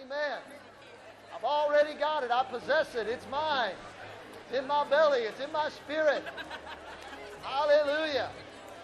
Amen. I've already got it. I possess it. It's mine. It's in my belly. It's in my spirit. Hallelujah.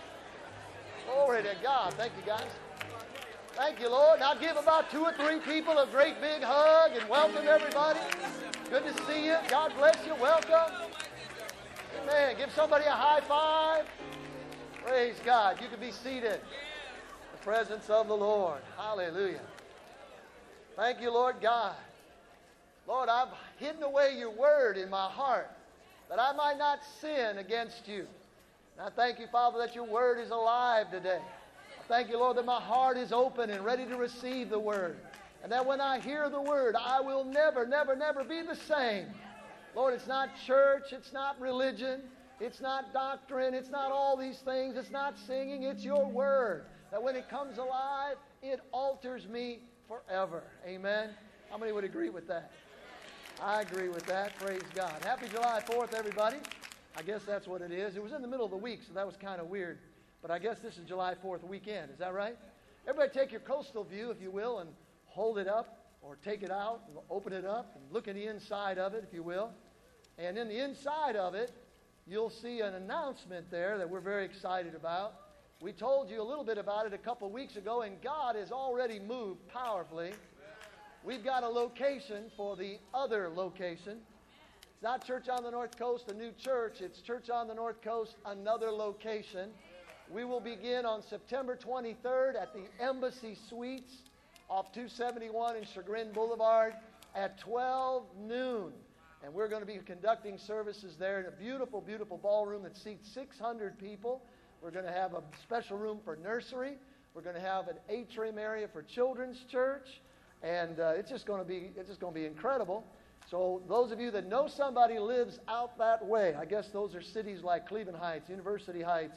Glory to God. Thank you, guys. Thank you, Lord. Now give about 2 or 3 people a great big hug and welcome everybody. Good to see you. God bless you. Welcome. Amen. Give somebody a high five. Praise God. You can be seated. The presence of the Lord. Hallelujah. Thank you, Lord God. Lord, I've hidden away your word in my heart that I might not sin against you. And I thank you, Father, that your word is alive today. I thank you, Lord, that my heart is open and ready to receive the word. And that when I hear the word, I will never, never, never be the same. Lord, it's not church, it's not religion, it's not doctrine, it's not all these things, it's not singing, it's your word. That when it comes alive, it alters me forever. Amen. How many would agree with that? I agree with that. Praise God. Happy July 4th, everybody. I guess that's what it is. It was in the middle of the week, so that was kind of weird. But I guess this is July 4th weekend. Is that right? Everybody take your coastal view, if you will, and hold it up or take it out and open it up and look at the inside of it, if you will. And in the inside of it, you'll see an announcement there that we're very excited about. We told you a little bit about it a couple of weeks ago, and God has already moved powerfully. We've got a location for the other location. It's not Church on the North Coast, a new church. It's Church on the North Coast, another location. We will begin on September 23rd at the Embassy Suites off 271 in Chagrin Boulevard at 12 noon. And we're going to be conducting services there in a beautiful, beautiful ballroom that seats 600 people. We're going to have a special room for nursery. We're going to have an atrium area for children's church. And it's just going to be incredible. So those of you that know somebody who lives out that way, I guess those are cities like Cleveland Heights, University Heights,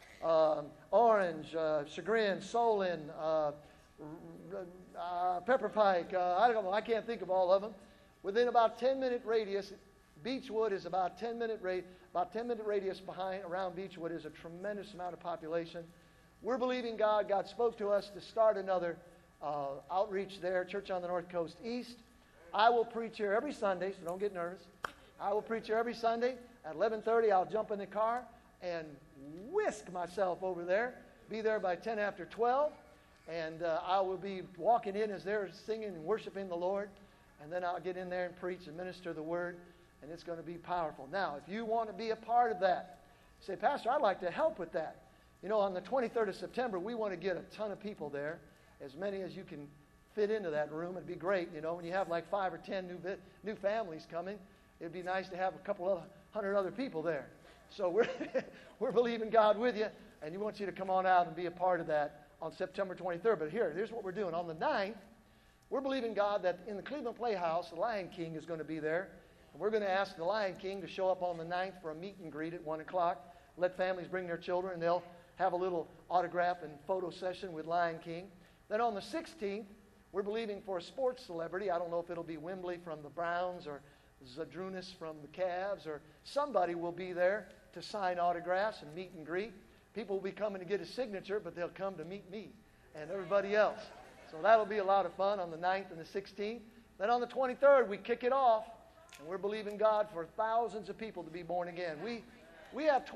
Orange, Chagrin, Solon, Pepper Pike. I don't know. I can't think of all of them. Within about 10-minute radius, Beechwood is about 10-minute radius behind. Around Beechwood is a tremendous amount of population. We're believing God. God spoke to us to start another outreach there, Church on the North Coast East. I will preach here every Sunday, so don't get nervous. I will preach here every Sunday. At 11:30, I'll jump in the car and whisk myself over there. Be there by 10 after 12. And I will be walking in as they're singing and worshiping the Lord. And then I'll get in there and preach and minister the word. And it's going to be powerful. Now, if you want to be a part of that, say, Pastor, I'd like to help with that. You know, on the 23rd of September, we want to get a ton of people there. As many as you can fit into that room. It'd be great, you know, when you have like 5 or 10 new families coming. It'd be nice to have a couple of 100 other people there. So we're believing God with you, and He wants you to come on out and be a part of that on September 23rd. But here's what we're doing. On the 9th, we're believing God that in the Cleveland Playhouse, the Lion King is going to be there. And we're going to ask the Lion King to show up on the 9th for a meet and greet at 1 o'clock. Let families bring their children, and they'll have a little autograph and photo session with Lion King. Then on the 16th, we're believing for a sports celebrity. I don't know if it'll be Wembley from the Browns or Zadrunas from the Cavs, or somebody will be there to sign autographs and meet and greet. People will be coming to get a signature, but they'll come to meet me and everybody else. So that'll be a lot of fun on the 9th and the 16th. Then on the 23rd, we kick it off, and we're believing God for thousands of people to be born again. We have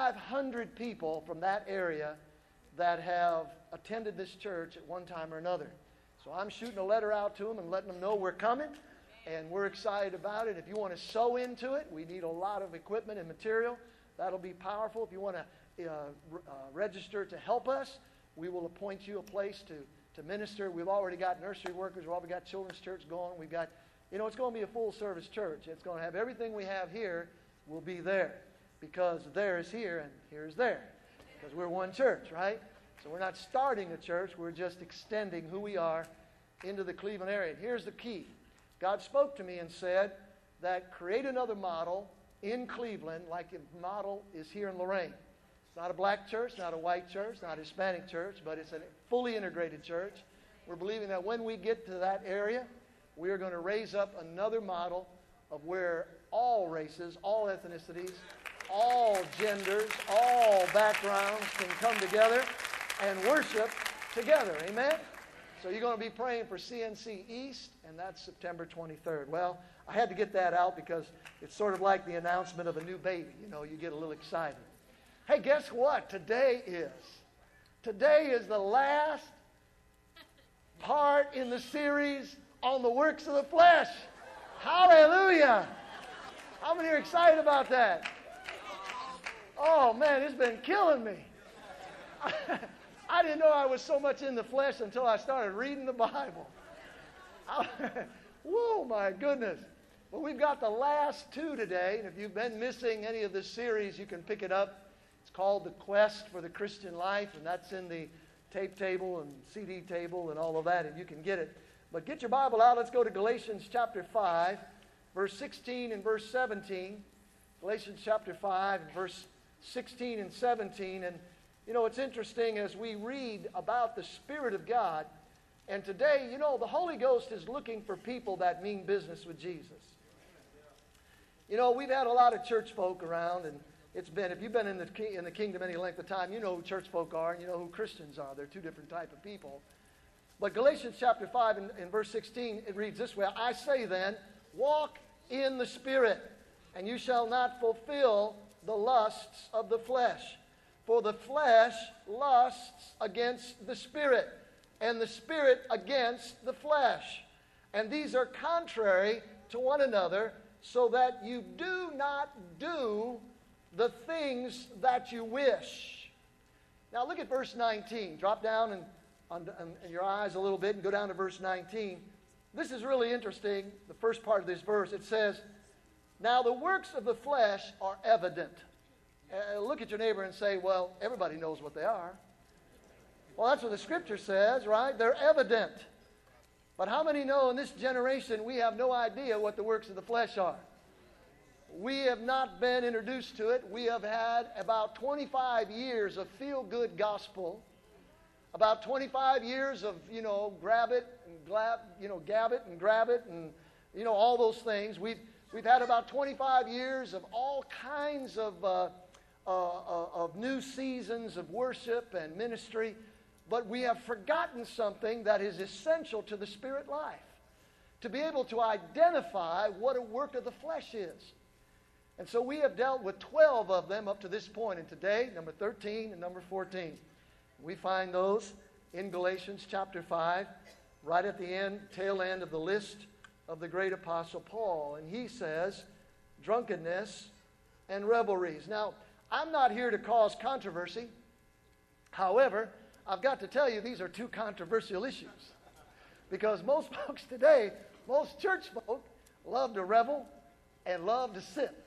2,500 people from that area that have attended this church at one time or another. So I'm shooting a letter out to them and letting them know we're coming, and we're excited about it. If you want to sow into it, we need a lot of equipment and material. That'll be powerful. If you want to register to help us, we will appoint you a place to minister. We've already got nursery workers. We've already got children's church going. We've got, it's going to be a full-service church. It's going to have everything we have here will be there, because there is here and here is there, because we're one church, right? So we're not starting a church. We're just extending who we are into the Cleveland area. And here's the key. God spoke to me and said that create another model in Cleveland like the model is here in Lorain. It's not a black church, not a white church, not a Hispanic church, but it's a fully integrated church. We're believing that when we get to that area, we are going to raise up another model of where all races, all ethnicities, all genders, all backgrounds can come together and worship together. Amen? So you're going to be praying for CNC East, and that's September 23rd. Well, I had to get that out because it's sort of like the announcement of a new baby. You know, you get a little excited. Hey, guess what? Today is the last part in the series on the works of the flesh. Hallelujah! How many are excited about that? Oh, man, it's been killing me. I didn't know I was so much in the flesh until I started reading the Bible. Whoa, my goodness. Well, we've got the last two today, and if you've been missing any of this series, you can pick it up. It's called The Quest for the Christian Life, and that's in the tape table and CD table and all of that, and you can get it. But get your Bible out. Let's go to Galatians chapter 5, verse 16 and verse 17. Galatians chapter 5, verse 16 and 17. And, you know, it's interesting as we read about the Spirit of God. And today, you know, the Holy Ghost is looking for people that mean business with Jesus. You know, we've had a lot of church folk around, and it's been, if you've been in the kingdom any length of time, you know who church folk are, and you know who Christians are. They're two different type of people. But Galatians chapter 5 and verse 16, it reads this way, I say then, walk in the Spirit, and you shall not fulfill the lusts of the flesh. For the flesh lusts against the Spirit, and the Spirit against the flesh. And these are contrary to one another, so that you do not do the things that you wish. Now look at verse 19. Drop down in your eyes a little bit and go down to verse 19. This is really interesting, the first part of this verse. It says, now the works of the flesh are evident. Look at your neighbor and say, well, everybody knows what they are. Well, that's what the Scripture says, right? They're evident. But how many know in this generation we have no idea what the works of the flesh are? We have not been introduced to it. We have had about 25 years of feel-good gospel. About 25 years of, you know, grab it and gab it and grab it and, you know, all those things. We've had about 25 years of all kinds of new seasons of worship and ministry, but we have forgotten something that is essential to the spirit life, to be able to identify what a work of the flesh is. And so we have dealt with 12 of them up to this point, and today, number 13 and number 14. We find those in Galatians chapter 5, right at the end, tail end of the list of the great apostle Paul. And he says, drunkenness and revelries. Now, I'm not here to cause controversy. However, I've got to tell you, these are two controversial issues. Because most folks today, most church folk, love to revel and love to sip.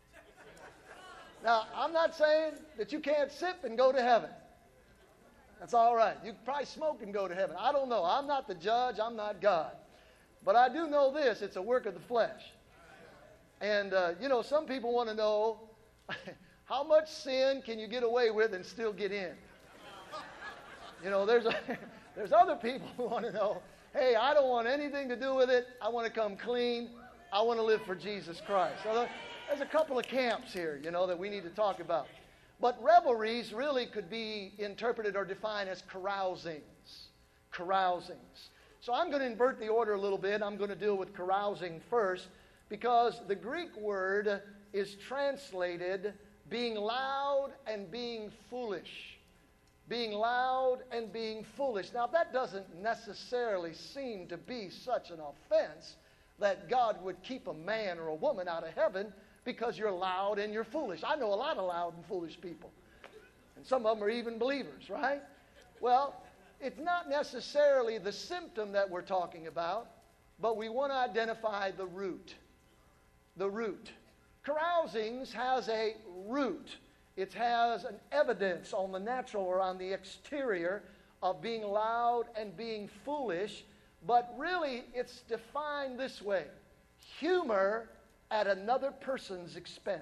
Now, I'm not saying that you can't sip and go to heaven. That's all right. You can probably smoke and go to heaven. I don't know. I'm not the judge. I'm not God. But I do know this. It's a work of the flesh. And, you know, some people want to know how much sin can you get away with and still get in? You know, there's other people who want to know, hey, I don't want anything to do with it. I want to come clean. I want to live for Jesus Christ. So there's a couple of camps here, you know, that we need to talk about. But revelries really could be interpreted or defined as carousings. Carousings. So I'm going to invert the order a little bit. I'm going to deal with carousing first because the Greek word is translated being loud and being foolish. Being loud and being foolish. Now that doesn't necessarily seem to be such an offense that God would keep a man or a woman out of heaven because you're loud and you're foolish. I know a lot of loud and foolish people. And some of them are even believers, right? Well, it's not necessarily the symptom that we're talking about, but we want to identify the root. The root. Carousings has a root. It has an evidence on the natural or on the exterior of being loud and being foolish, but really it's defined this way. Humor at another person's expense.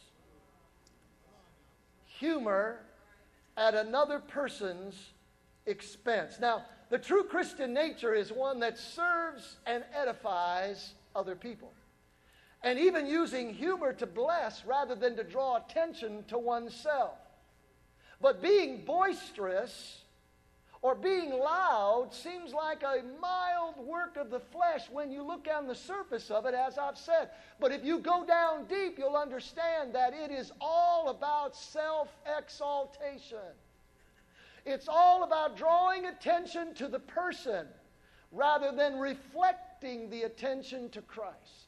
Humor at another person's expense. Now, the true Christian nature is one that serves and edifies other people. And even using humor to bless rather than to draw attention to oneself. But being boisterous or being loud seems like a mild work of the flesh when you look on the surface of it, as I've said. But if you go down deep, you'll understand that it is all about self-exaltation. It's all about drawing attention to the person rather than reflecting the attention to Christ.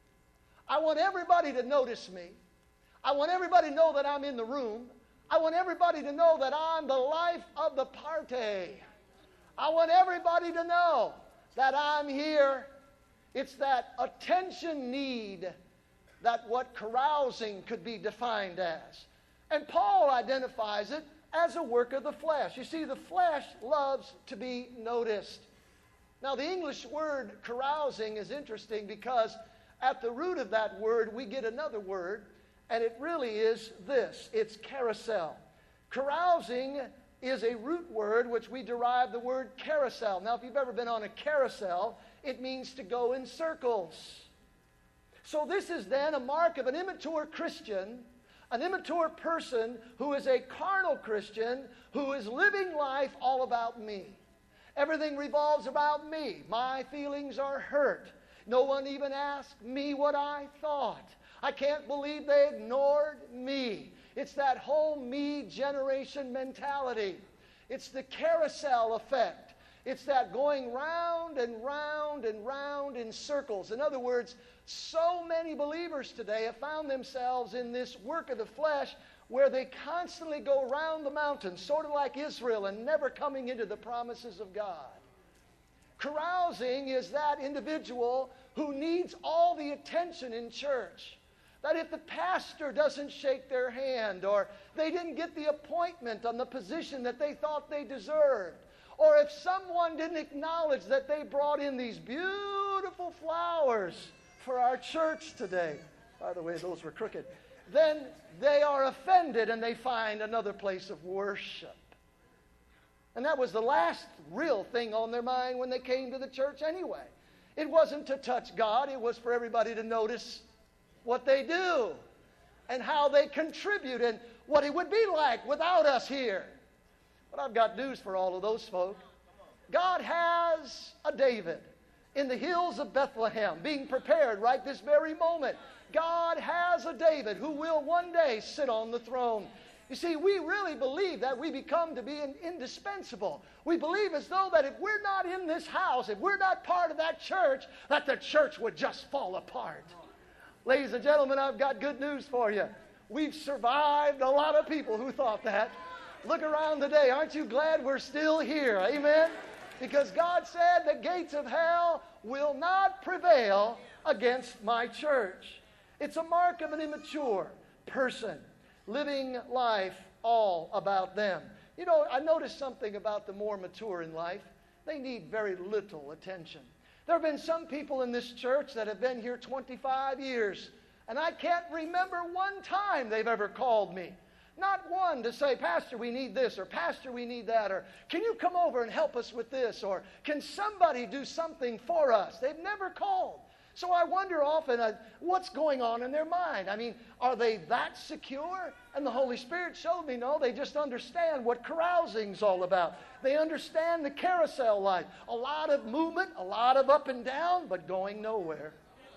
I want everybody to notice me. I want everybody to know that I'm in the room. I want everybody to know that I'm the life of the party. I want everybody to know that I'm here. It's that attention need that what carousing could be defined as. And Paul identifies it as a work of the flesh. You see, the flesh loves to be noticed. Now, the English word carousing is interesting because at the root of that word we get another word, and it really is this. It's carousel. Carousing is a root word which we derive the word carousel. Now, if you've ever been on a carousel, it means to go in circles. So this is then a mark of an immature Christian, an immature person who is a carnal Christian who is living life all about me. Everything revolves about me. My feelings are hurt. No one even asked me what I thought. I can't believe they ignored me. It's that whole me generation mentality. It's the carousel effect. It's that going round and round and round in circles. In other words, so many believers today have found themselves in this work of the flesh where they constantly go around the mountain, sort of like Israel, and never coming into the promises of God. Carousing is that individual who needs all the attention in church. That if the pastor doesn't shake their hand, or they didn't get the appointment on the position that they thought they deserved, or if someone didn't acknowledge that they brought in these beautiful flowers for our church today, by the way, those were crooked, then they are offended and they find another place of worship. And that was the last real thing on their mind when they came to the church anyway. It wasn't to touch God, it was for everybody to notice what they do and how they contribute and what it would be like without us here. But I've got news for all of those folk. God has a David in the hills of Bethlehem being prepared right this very moment. God has a David who will one day sit on the throne. You see, we really believe that we become to be indispensable. We believe as though that if we're not in this house, if we're not part of that church, that the church would just fall apart. Ladies and gentlemen, I've got good news for you. We've survived a lot of people who thought that. Look around today. Aren't you glad we're still here? Amen? Because God said the gates of hell will not prevail against my church. It's a mark of an immature person living life all about them. You know, I noticed something about the more mature in life. They need very little attention. There have been some people in this church that have been here 25 years, and I can't remember one time they've ever called me. Not one to say, Pastor, we need this, or Pastor, we need that, or can you come over and help us with this, or can somebody do something for us? They've never called. So I wonder often what's going on in their mind. I mean, are they that secure? And the Holy Spirit showed me, no, they just understand what carousing's all about. They understand the carousel life. A lot of movement, a lot of up and down, but going nowhere.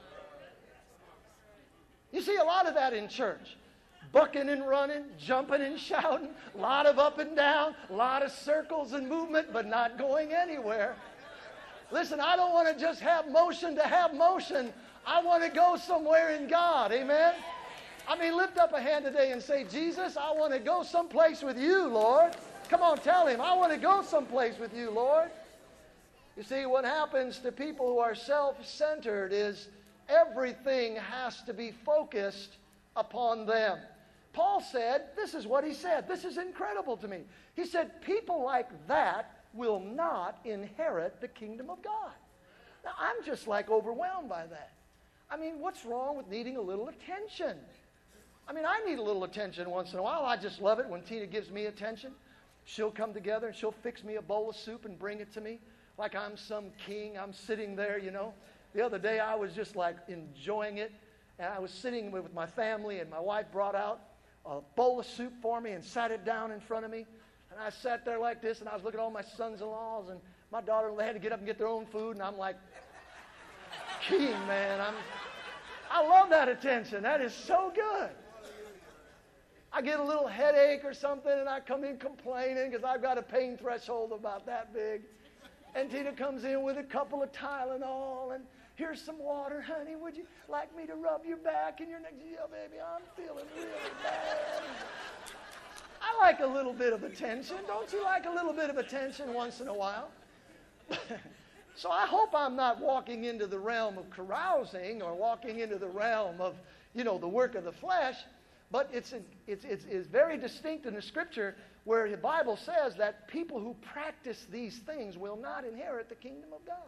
You see a lot of that in church. Bucking and running, jumping and shouting, a lot of up and down, a lot of circles and movement, but not going anywhere. Listen, I don't want to just have motion to have motion. I want to go somewhere in God. Amen? I mean, lift up a hand today and say, Jesus, I want to go someplace with you, Lord. Come on, tell him, I want to go someplace with you, Lord. You see, what happens to people who are self-centered is everything has to be focused upon them. Paul said, this is what he said. This is incredible to me. He said, people like that will not inherit the kingdom of God. Now, I'm just like overwhelmed by that. I mean, what's wrong with needing a little attention? I mean, I need a little attention once in a while. I just love it when Tina gives me attention. She'll come together and she'll fix me a bowl of soup and bring it to me like I'm some king. I'm sitting there, you know. The other day I was just like enjoying it. And I was sitting with my family and my wife brought out a bowl of soup for me and sat it down in front of me. And I sat there like this, and I was looking at all my sons-in-laws, and my daughter, they had to get up and get their own food, and I'm like, King, man, I love that attention. That is so good. I get a little headache or something, and I come in complaining because I've got a pain threshold about that big. And Tina comes in with a couple of Tylenol, and here's some water, honey. Would you like me to rub your back and your neck? Yeah, baby, I'm feeling really bad. I like a little bit of attention. Don't you like a little bit of attention once in a while? So I hope I'm not walking into the realm of carousing or walking into the realm of, the work of the flesh. But it's very distinct in the Scripture where the Bible says that people who practice these things will not inherit the kingdom of God.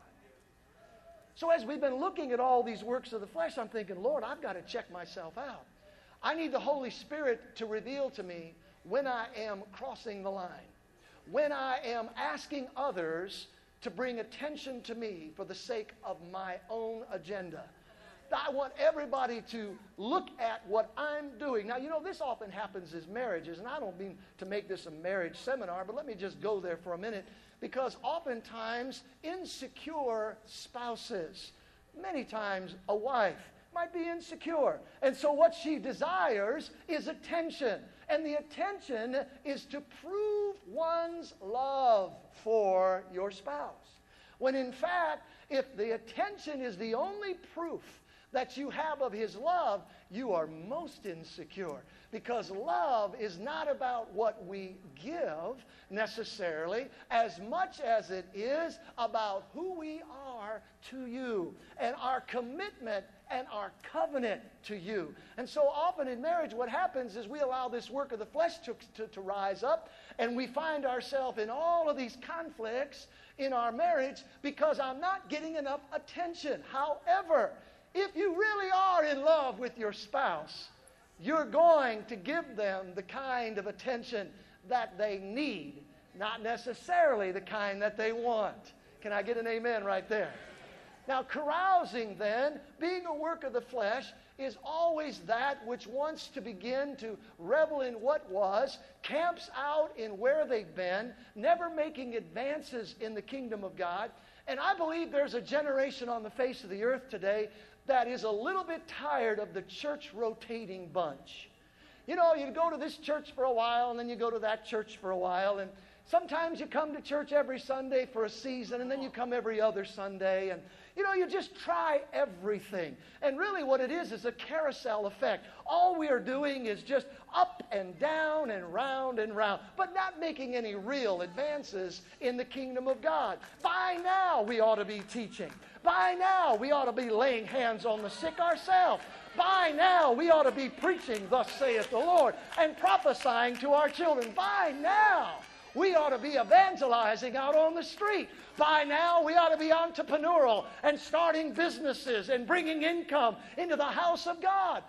So as we've been looking at all these works of the flesh, I'm thinking, Lord, I've got to check myself out. I need the Holy Spirit to reveal to me when I am crossing the line, when I am asking others to bring attention to me for the sake of my own agenda. I want everybody to look at what I'm doing. Now, this often happens as marriages, and I don't mean to make this a marriage seminar, but let me just go there for a minute, because oftentimes insecure spouses, many times a wife, might be insecure. And so what she desires is attention. And the attention is to prove one's love for your spouse. When in fact, if the attention is the only proof that you have of his love, you are most insecure. Because love is not about what we give necessarily, as much as it is about who we are to you and our commitment and our covenant to you. And so often in marriage, what happens is we allow this work of the flesh to rise up, and we find ourselves in all of these conflicts in our marriage because I'm not getting enough attention. However, if you really are in love with your spouse, you're going to give them the kind of attention that they need, not necessarily the kind that they want. Can I get an amen right there? Now, carousing then, being a work of the flesh, is always that which wants to begin to revel in what was, camps out in where they've been, never making advances in the kingdom of God. And I believe there's a generation on the face of the earth today that is a little bit tired of the church rotating bunch. You go to this church for a while, and then you go to that church for a while, and sometimes you come to church every Sunday for a season, and then you come every other Sunday, and you just try everything. And really what it is a carousel effect. All we are doing is just up and down and round, but not making any real advances in the kingdom of God. By now, we ought to be teaching. By now, we ought to be laying hands on the sick ourselves. By now, we ought to be preaching, thus saith the Lord, and prophesying to our children. By now, we ought to be evangelizing out on the street. By now, we ought to be entrepreneurial and starting businesses and bringing income into the house of God.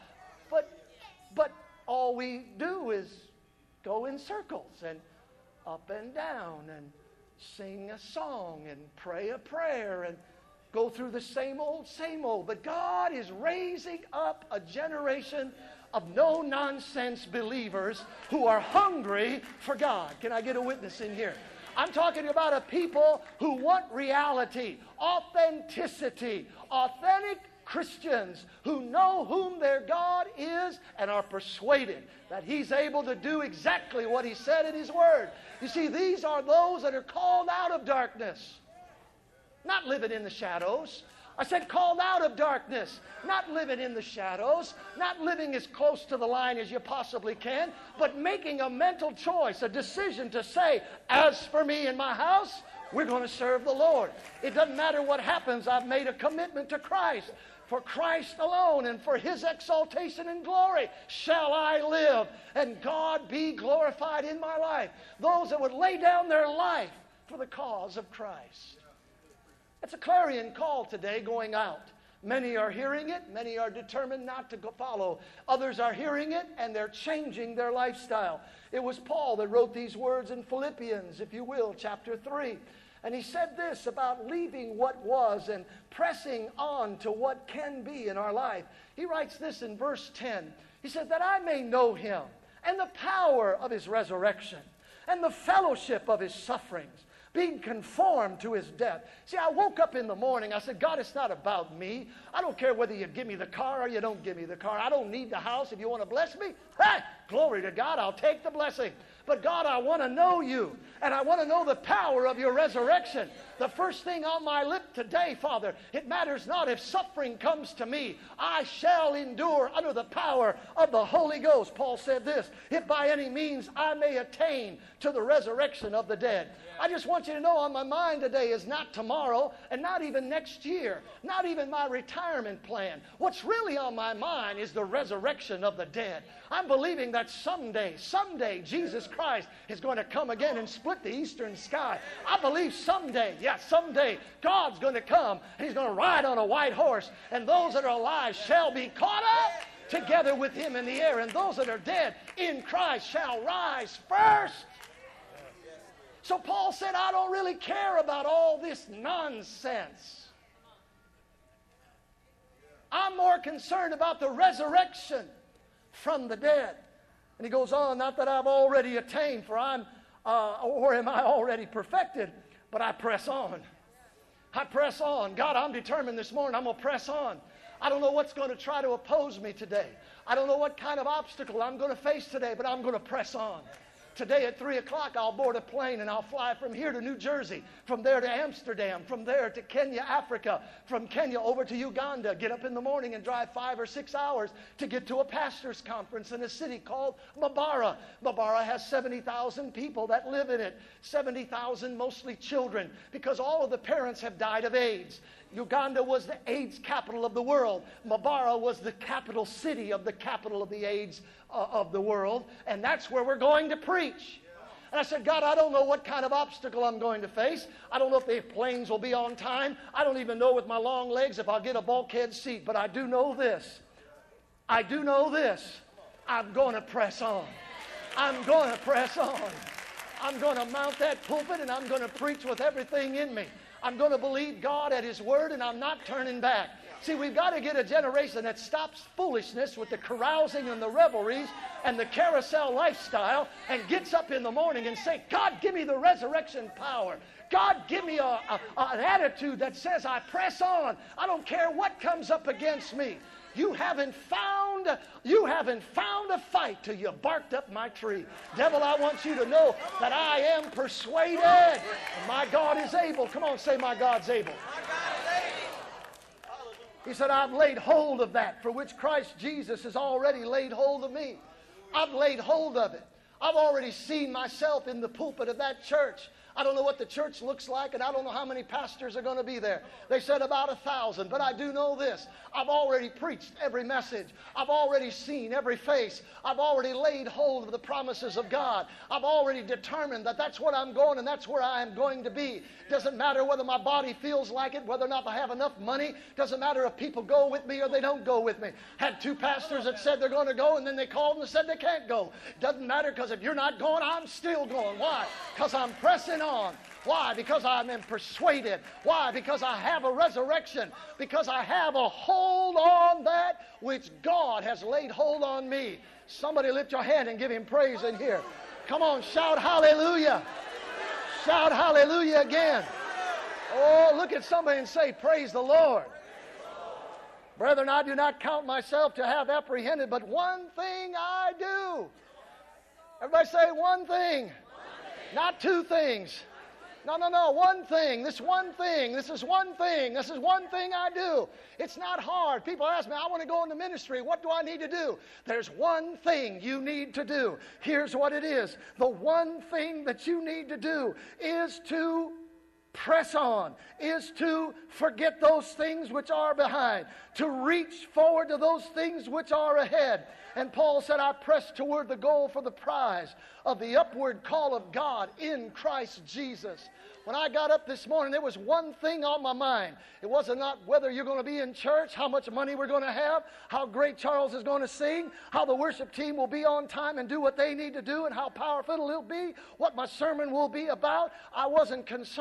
But all we do is go in circles and up and down and sing a song and pray a prayer and go through the same old. But God is raising up a generation of no-nonsense believers who are hungry for God. Can I get a witness in here? I'm talking about a people who want reality, authenticity, authentic Christians who know whom their God is and are persuaded that He's able to do exactly what He said in His Word. You see, these are those that are called out of darkness, not living in the shadows. I said called out of darkness, not living in the shadows, not living as close to the line as you possibly can, but making a mental choice, a decision to say, as for me and my house, we're going to serve the Lord. It doesn't matter what happens. I've made a commitment to Christ. For Christ alone and for His exaltation and glory shall I live, and God be glorified in my life. Those that would lay down their life for the cause of Christ. It's a clarion call today going out. Many are hearing it. Many are determined not to follow. Others are hearing it, and they're changing their lifestyle. It was Paul that wrote these words in Philippians, if you will, chapter 3. And he said this about leaving what was and pressing on to what can be in our life. He writes this in verse 10. He said, that I may know Him and the power of His resurrection, and the fellowship of his sufferings, being conformed to his death. See, I woke up in the morning. I said, God, it's not about me. I don't care whether you give me the car or you don't give me the car. I don't need the house. If you want to bless me, hey, glory to God, I'll take the blessing. But God, I want to know you, and I want to know the power of your resurrection. The first thing on my lip today, Father, it matters not if suffering comes to me. I shall endure under the power of the Holy Ghost. Paul said this, if by any means I may attain to the resurrection of the dead. I just want you to know on my mind today is not tomorrow and not even next year, not even my retirement plan. What's really on my mind is the resurrection of the dead. I'm believing that someday, Jesus Christ is going to come again and split the eastern sky. I believe someday, someday, God's going to come and he's going to ride on a white horse, and those that are alive shall be caught up together with him in the air, and those that are dead in Christ shall rise first. So Paul said, I don't really care about all this nonsense. I'm more concerned about the resurrection from the dead. And he goes on, not that I've already attained, for or am I already perfected, but I press on. I press on. God, I'm determined this morning, I'm going to press on. I don't know what's going to try to oppose me today. I don't know what kind of obstacle I'm going to face today, but I'm going to press on. Today at 3 o'clock, I'll board a plane and I'll fly from here to New Jersey, from there to Amsterdam, from there to Kenya, Africa, from Kenya over to Uganda, get up in the morning and drive 5 or 6 hours to get to a pastor's conference in a city called Mbarara. Mbarara has 70,000 people that live in it, 70,000 mostly children, because all of the parents have died of AIDS. Uganda was the AIDS capital of the world. Mbarara was the capital city of the capital of the AIDS of the world. And that's where we're going to preach. And I said, God, I don't know what kind of obstacle I'm going to face. I don't know if the planes will be on time. I don't even know with my long legs if I'll get a bulkhead seat. But I do know this. I'm going to press on. I'm going to press on. I'm going to mount that pulpit and I'm going to preach with everything in me. I'm going to believe God at His Word, and I'm not turning back. See, we've got to get a generation that stops foolishness with the carousing and the revelries and the carousel lifestyle and gets up in the morning and say, God, give me the resurrection power. God, give me an attitude that says I press on. I don't care what comes up against me. You haven't found a fight till you barked up my tree. Devil, I want you to know that I am persuaded. And my God is able. Come on, say my God's able. He said, I've laid hold of that for which Christ Jesus has already laid hold of me. I've laid hold of it. I've already seen myself in the pulpit of that church. I don't know what the church looks like, and I don't know how many pastors are going to be there. They said about 1,000, but I do know this. I've already preached every message. I've already seen every face. I've already laid hold of the promises of God. I've already determined that that's what I'm going and that's where I am going to be. Doesn't matter whether my body feels like it, whether or not I have enough money. Doesn't matter if people go with me or they don't go with me. Had 2 pastors that said they're going to go, and then they called and said they can't go. Doesn't matter, because if you're not going, I'm still going. Why? Because I'm pressing on. Why? Because I am persuaded. Why? Because I have a resurrection. Because I have a hold on that which God has laid hold on me. Somebody lift your hand and give Him praise in here. Come on, shout hallelujah. Shout hallelujah again. Oh, look at somebody and say, praise the Lord. Brethren, I do not count myself to have apprehended, but one thing I do. Everybody say one thing. Not 2 things. No, one thing. This one thing. This is one thing. This is one thing I do. It's not hard. People ask me, I want to go into ministry. What do I need to do? There's one thing you need to do. Here's what it is. The one thing that you need to do is to press on, is to forget those things which are behind, to reach forward to those things which are ahead. And Paul said, I press toward the goal for the prize of the upward call of God in Christ Jesus. When I got up this morning, there was one thing on my mind. It wasn't not whether you're going to be in church, how much money we're going to have, how great Charles is going to sing, how the worship team will be on time and do what they need to do, and how powerful it'll be, what my sermon will be about. I wasn't concerned about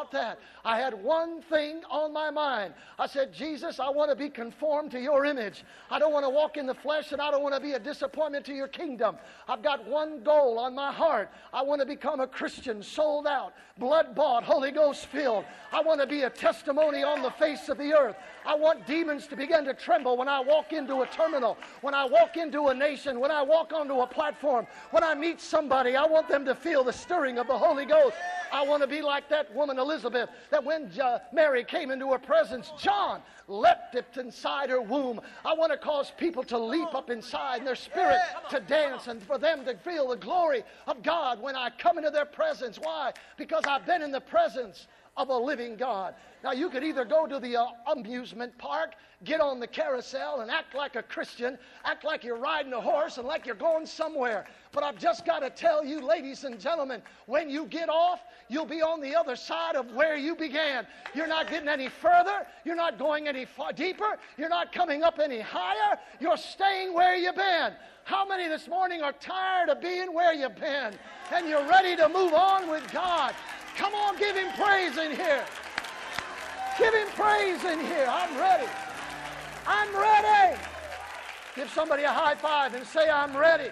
about that. I had one thing on my mind. I said, Jesus, I want to be conformed to your image. I don't want to walk in the flesh, and I don't want to be a disappointment to your kingdom. I've got one goal on my heart. I want to become a Christian, sold out, blood-bought, Holy Ghost filled. I want to be a testimony on the face of the earth. I want demons to begin to tremble when I walk into a terminal, when I walk into a nation, when I walk onto a platform, when I meet somebody. I want them to feel the stirring of the Holy Ghost. I want to be like that woman Elizabeth, that when Mary came into her presence, John leapt up inside her womb. I want to cause people to leap up inside in their spirit, to dance, and for them to feel the glory of God when I come into their presence. Why? Because I've been in the presence of a living God. Now, you could either go to the amusement park, get on the carousel, and act like a Christian, act like you're riding a horse and like you're going somewhere. But I've just got to tell you, ladies and gentlemen, when you get off, you'll be on the other side of where you began. You're not getting any further. You're not going any far deeper. You're not coming up any higher. You're staying where you've been. How many this morning are tired of being where you've been and you're ready to move on with God? Come on, give Him praise in here. Give Him praise in here. I'm ready. I'm ready. Give somebody a high five and say, I'm ready.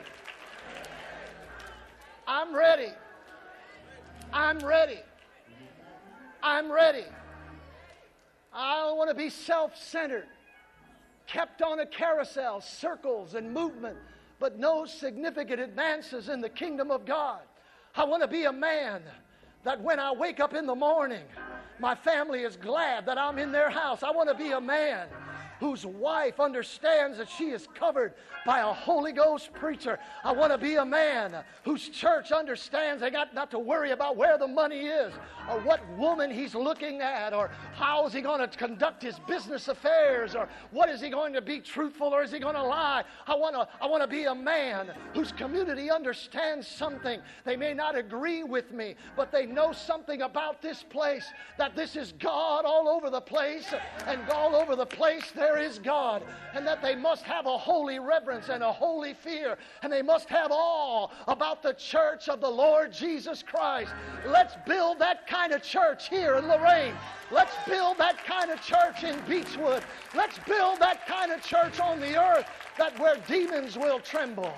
I'm ready. I'm ready. I'm ready. I don't want to be self-centered, kept on a carousel, circles and movement, but no significant advances in the kingdom of God. I want to be a man that when I wake up in the morning, my family is glad that I'm in their house. I want to be a man whose wife understands that she is covered by a Holy Ghost preacher. I want to be a man whose church understands they got not to worry about where the money is or what woman he's looking at or how is he going to conduct his business affairs or what is he going to be truthful or is he going to lie. I want to be a man whose community understands something. They may not agree with me, but they know something about this place, that this is God all over the place, and all over the place there is God, and that they must have a holy reverence and a holy fear, and they must have awe about the church of the Lord Jesus Christ. Let's build that kind of church here in Lorraine. Let's build that kind of church in Beechwood. Let's build that kind of church on the earth, that where demons will tremble.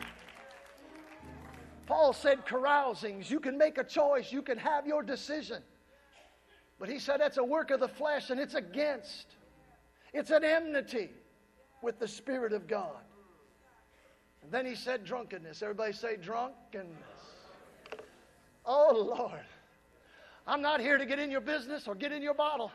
Paul said carousings. You can make a choice. You can have your decision. But he said that's a work of the flesh, and it's against. It's an enmity with the Spirit of God. And then he said drunkenness. Everybody say drunkenness. Oh, Lord. I'm not here to get in your business or get in your bottle.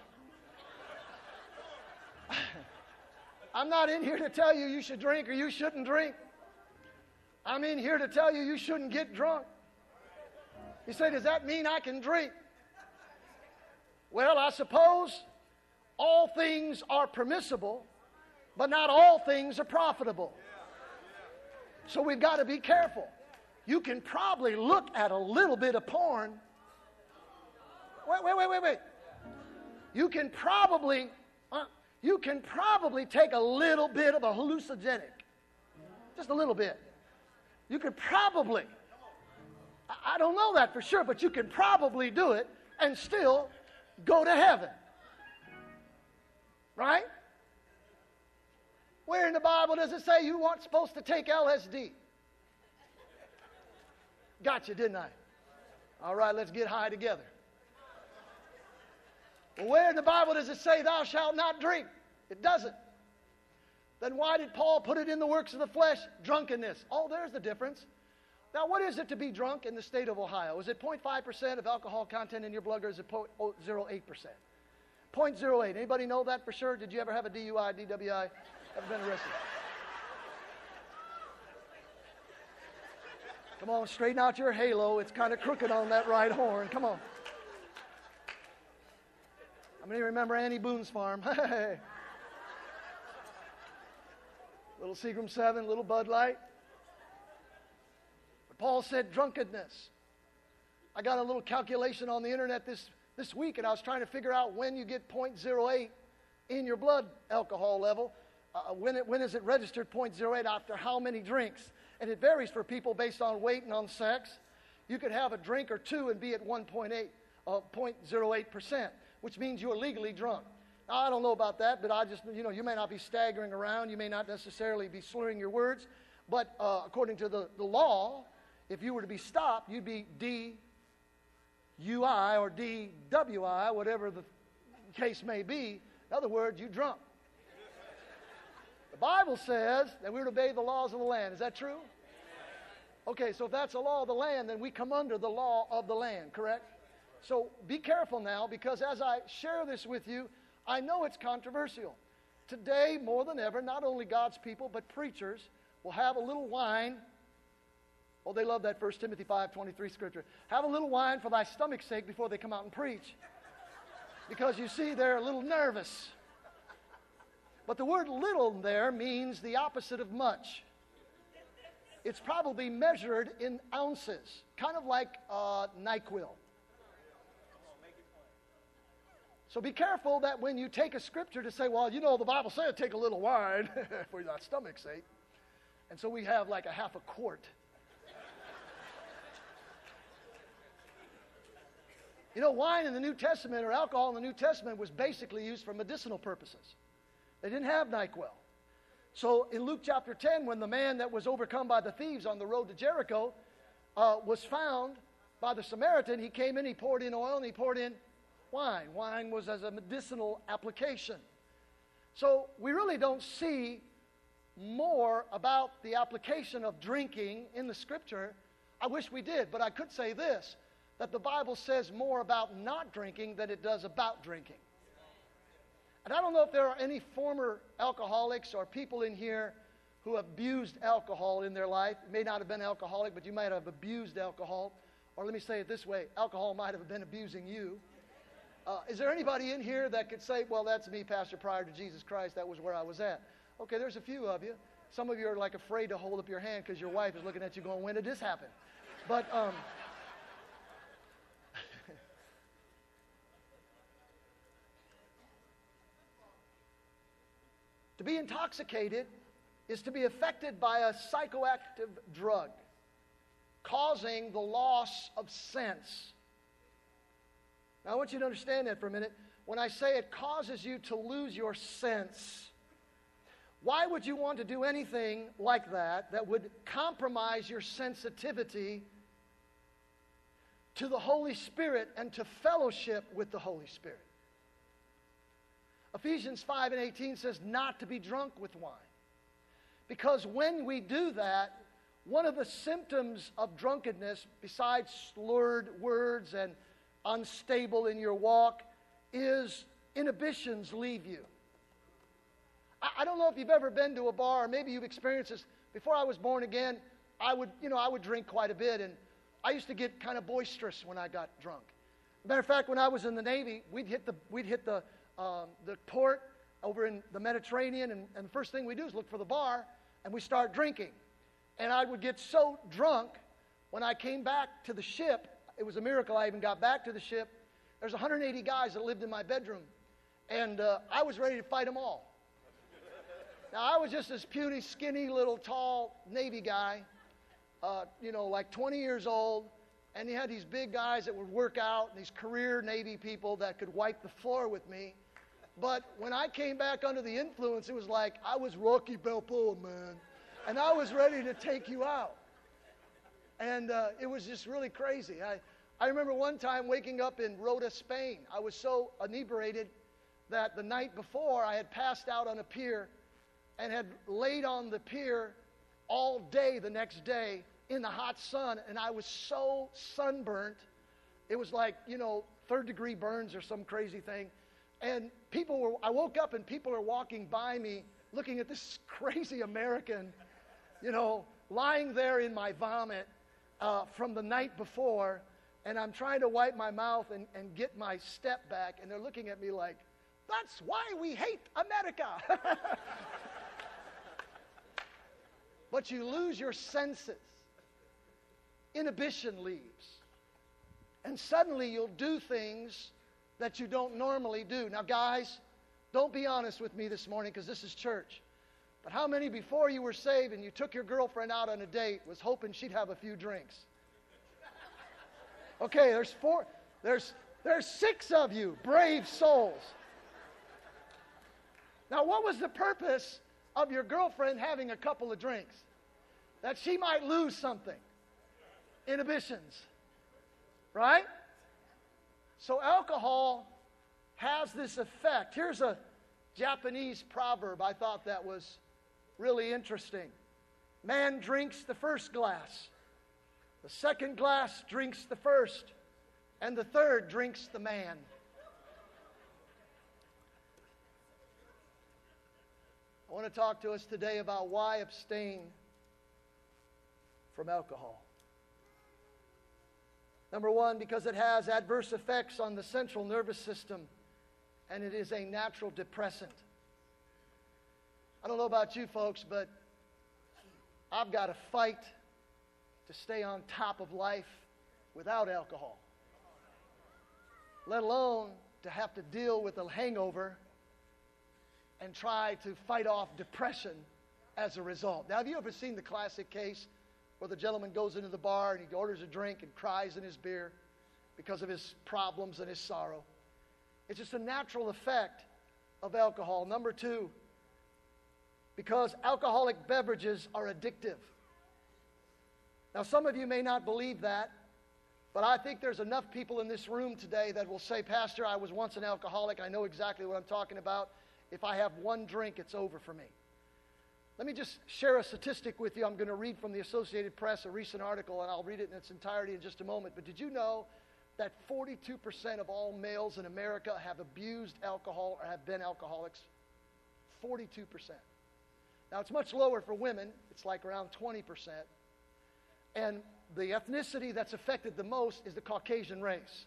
I'm not in here to tell you you should drink or you shouldn't drink. I'm in here to tell you you shouldn't get drunk. You say, does that mean I can drink? Well, I suppose all things are permissible, but not all things are profitable. So we've got to be careful. You can probably look at a little bit of porn. Wait. You can probably take a little bit of a hallucinogenic. Just a little bit. You could probably, I don't know that for sure, but you could probably do it and still go to heaven. Right? Where in the Bible does it say you weren't supposed to take LSD? Got you, didn't I? All right, let's get high together. Well, where in the Bible does it say thou shalt not drink? It doesn't. Then why did Paul put it in the works of the flesh? Drunkenness. Oh, there's the difference. Now, what is it to be drunk in the state of Ohio? Is it 0.5% of alcohol content in your blood, or is it 0.08%? 0.08. Anybody know that for sure? Did you ever have a DUI, DWI? Ever been arrested? Come on, straighten out your halo. It's kind of crooked on that right horn. Come on. How many remember Annie Boone's farm? Hey. Little Seagram 7, little Bud Light. But Paul said drunkenness. I got a little calculation on the internet this week, and I was trying to figure out when you get 0.08 in your blood alcohol level. When is it registered 0.08 after how many drinks? And it varies for people based on weight and on sex. You could have a drink or two and be at 1.8. 0.08%, which means you are legally drunk. Now, I don't know about that, but I just, you may not be staggering around. You may not necessarily be slurring your words. But according to the law, if you were to be stopped, you'd be DUI or DWI, whatever the case may be. In other words, you drunk. The Bible says that we're to obey the laws of the land. Is that true? Okay, so if that's the law of the land, then we come under the law of the land, correct? So be careful now, because as I share this with you, I know it's controversial. Today, more than ever, not only God's people, but preachers will have a little wine. Oh, they love that 1 Timothy 5:23 scripture. Have a little wine for thy stomach's sake before they come out and preach. Because you see, they're a little nervous. But the word little there means the opposite of much. It's probably measured in ounces, kind of like NyQuil. So be careful that when you take a scripture to say, well, the Bible said take a little wine for your stomach's sake. And so we have like a half a quart. Wine in the New Testament, or alcohol in the New Testament, was basically used for medicinal purposes. They didn't have NyQuil. So in Luke chapter 10, when the man that was overcome by the thieves on the road to Jericho was found by the Samaritan, he came in, he poured in oil, and he poured in wine. Wine was as a medicinal application. So we really don't see more about the application of drinking in the Scripture. I wish we did, but I could say this, that the Bible says more about not drinking than it does about drinking. And I don't know if there are any former alcoholics or people in here who have abused alcohol in their life. You may not have been alcoholic, but you might have abused alcohol. Or let me say it this way, alcohol might have been abusing you. Is there anybody in here that could say, well, that's me, Pastor, prior to Jesus Christ, that was where I was at? Okay, there's a few of you. Some of you are like afraid to hold up your hand because your wife is looking at you going, when did this happen? But to be intoxicated is to be affected by a psychoactive drug, causing the loss of sense. Now, I want you to understand that for a minute. When I say it causes you to lose your sense, why would you want to do anything like that would compromise your sensitivity to the Holy Spirit and to fellowship with the Holy Spirit? Ephesians 5:18 says not to be drunk with wine. Because when we do that, one of the symptoms of drunkenness, besides slurred words and unstable in your walk, is inhibitions leave you. I don't know if you've ever been to a bar, or maybe you've experienced this. Before I was born again, I would drink quite a bit, and I used to get kind of boisterous when I got drunk. Matter of fact, when I was in the Navy, we'd hit the port over in the Mediterranean, and the first thing we do is look for the bar, and we start drinking. And I would get so drunk, when I came back to the ship, it was a miracle I even got back to the ship. There's 180 guys that lived in my bedroom, and I was ready to fight them all. Now, I was just this puny, skinny, little, tall Navy guy, like 20 years old, and you had these big guys that would work out, and these career Navy people that could wipe the floor with me. But when I came back under the influence, it was like I was Rocky Balboa, man, and I was ready to take you out. And it was just really crazy. I remember one time waking up in Rota, Spain. I was so inebriated that the night before I had passed out on a pier and had laid on the pier all day the next day in the hot sun, and I was so sunburnt. It was like, third-degree burns or some crazy thing. And I woke up and people are walking by me looking at this crazy American, lying there in my vomit from the night before, and I'm trying to wipe my mouth and get my step back, and they're looking at me like, that's why we hate America. But you lose your senses. Inhibition leaves. And suddenly you'll do things that you don't normally do. Now, guys, don't be honest with me this morning because this is church. But how many before you were saved and you took your girlfriend out on a date was hoping she'd have a few drinks? Okay, there's There's 6 of you, brave souls. Now, what was the purpose of your girlfriend having a couple of drinks? That she might lose something. Inhibitions. Right? So alcohol has this effect. Here's a Japanese proverb I thought that was really interesting. Man drinks the first glass. The second glass drinks the first. And the third drinks the man. I want to talk to us today about why abstain from alcohol. Number one, because it has adverse effects on the central nervous system, and it is a natural depressant. I don't know about you folks, but I've got to fight to stay on top of life without alcohol, let alone to have to deal with a hangover and try to fight off depression as a result. Now, have you ever seen the classic case where the gentleman goes into the bar and he orders a drink and cries in his beer because of his problems and his sorrow? It's just a natural effect of alcohol. Number two, because alcoholic beverages are addictive. Now, some of you may not believe that, but I think there's enough people in this room today that will say, Pastor, I was once an alcoholic. I know exactly what I'm talking about. If I have one drink, it's over for me. Let me just share a statistic with you. I'm going to read from the Associated Press, a recent article, and I'll read it in its entirety in just a moment. But did you know that 42% of all males in America have abused alcohol or have been alcoholics? 42%. Now, it's much lower for women. It's like around 20%. And the ethnicity that's affected the most is the Caucasian race.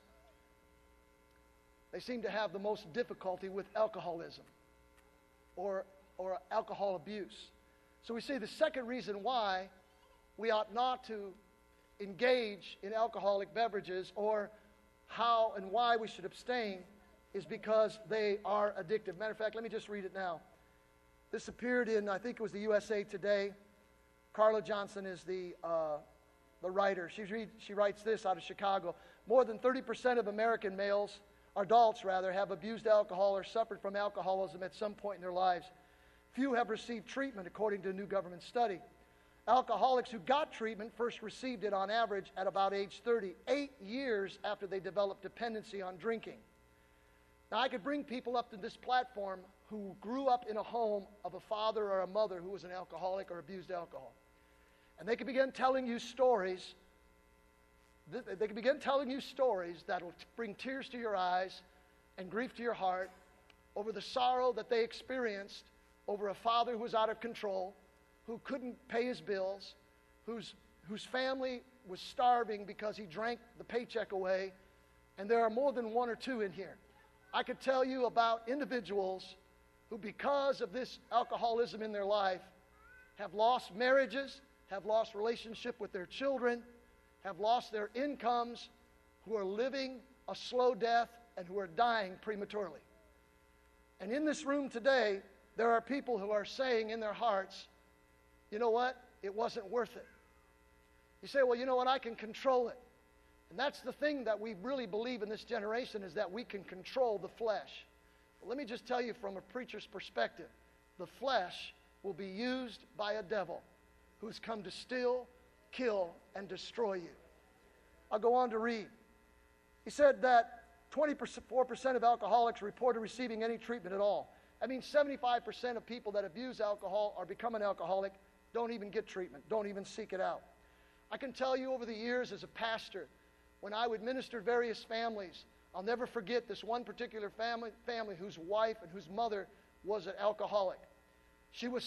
They seem to have the most difficulty with alcoholism or alcohol abuse. So we see the second reason why we ought not to engage in alcoholic beverages, or how and why we should abstain, is because they are addictive. Matter of fact, let me just read it now. This appeared in, I think it was the USA Today. Carla Johnson is the writer. She writes this out of Chicago. More than 30% of American males, adults rather, have abused alcohol or suffered from alcoholism at some point in their lives. Few have received treatment, according to a new government study. Alcoholics who got treatment first received it on average at about age 30, 8 years after they developed dependency on drinking. Now, I could bring people up to this platform who grew up in a home of a father or a mother who was an alcoholic or abused alcohol. And they could begin telling you stories. They could begin telling you stories that will bring tears to your eyes and grief to your heart over the sorrow that they experienced over a father who was out of control, who couldn't pay his bills, whose family was starving because he drank the paycheck away. And there are more than one or two in here. I could tell you about individuals who, because of this alcoholism in their life, have lost marriages, have lost relationship with their children, have lost their incomes, who are living a slow death, and who are dying prematurely. And in this room today, there are people who are saying in their hearts, you know what? It wasn't worth it. You say, well, you know what? I can control it. And that's the thing that we really believe in this generation, is that we can control the flesh. But let me just tell you from a preacher's perspective, the flesh will be used by a devil who has come to steal, kill, and destroy you. I'll go on to read. He said that 24% of alcoholics reported receiving any treatment at all. That means 75% of people that abuse alcohol or become an alcoholic don't even get treatment, don't even seek it out. I can tell you over the years as a pastor, when I would minister to various families, I'll never forget this one particular family whose wife and whose mother was an alcoholic. She was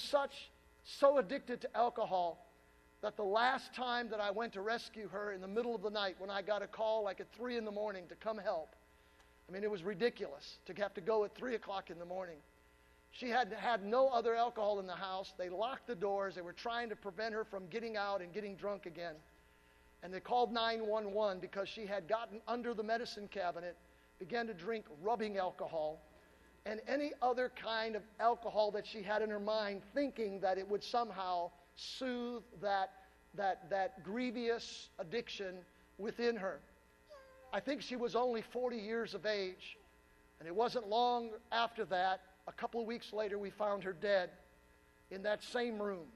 so addicted to alcohol that the last time that I went to rescue her in the middle of the night, when I got a call like at 3 in the morning to come help, I mean, it was ridiculous to have to go at 3 o'clock in the morning. She had no other alcohol in the house. They locked the doors. They were trying to prevent her from getting out and getting drunk again. And they called 911 because she had gotten under the medicine cabinet, began to drink rubbing alcohol, and any other kind of alcohol that she had in her mind, thinking that it would somehow soothe that grievous addiction within her. I think she was only 40 years of age. And it wasn't long after that, a couple of weeks later, we found her dead in that same room.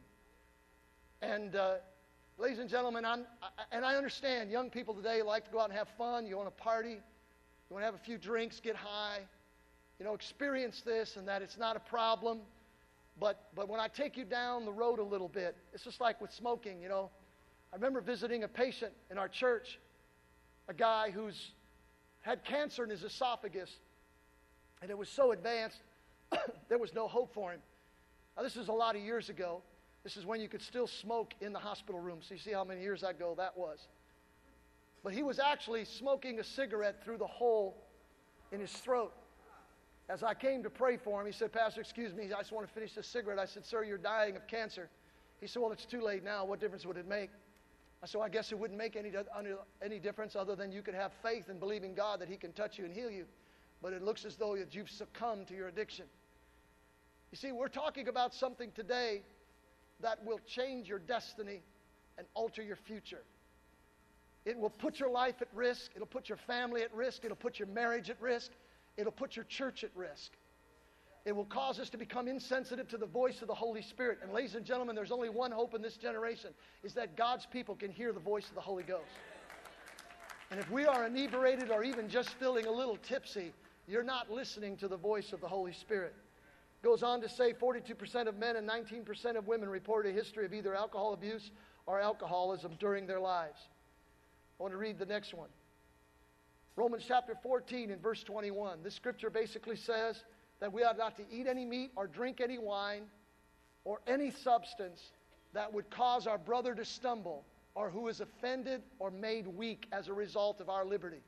And ladies and gentlemen, I understand young people today like to go out and have fun. You want to party. You want to have a few drinks, get high. Experience this and that. It's not a problem. But when I take you down the road a little bit, it's just like with smoking, I remember visiting a patient in our church, a guy who's had cancer in his esophagus, and it was so advanced, there was no hope for him. Now, this is a lot of years ago. This is when you could still smoke in the hospital room. So you see how many years ago that was. But he was actually smoking a cigarette through the hole in his throat. As I came to pray for him, he said, "Pastor, excuse me, I just want to finish this cigarette." I said, "Sir, you're dying of cancer." He said, "Well, it's too late now. What difference would it make?" I said, "Well, I guess it wouldn't make any difference other than you could have faith and believe in God that He can touch you and heal you. But it looks as though you've succumbed to your addiction." You see, we're talking about something today that will change your destiny and alter your future. It will put your life at risk. It'll put your family at risk. It'll put your marriage at risk. It'll put your church at risk. It will cause us to become insensitive to the voice of the Holy Spirit. And ladies and gentlemen, there's only one hope in this generation, is that God's people can hear the voice of the Holy Ghost. And if we are inebriated or even just feeling a little tipsy, you're not listening to the voice of the Holy Spirit. It goes on to say 42% of men and 19% of women report a history of either alcohol abuse or alcoholism during their lives. I want to read the next one. Romans chapter 14 and verse 21. This scripture basically says that we ought not to eat any meat or drink any wine or any substance that would cause our brother to stumble or who is offended or made weak as a result of our liberty.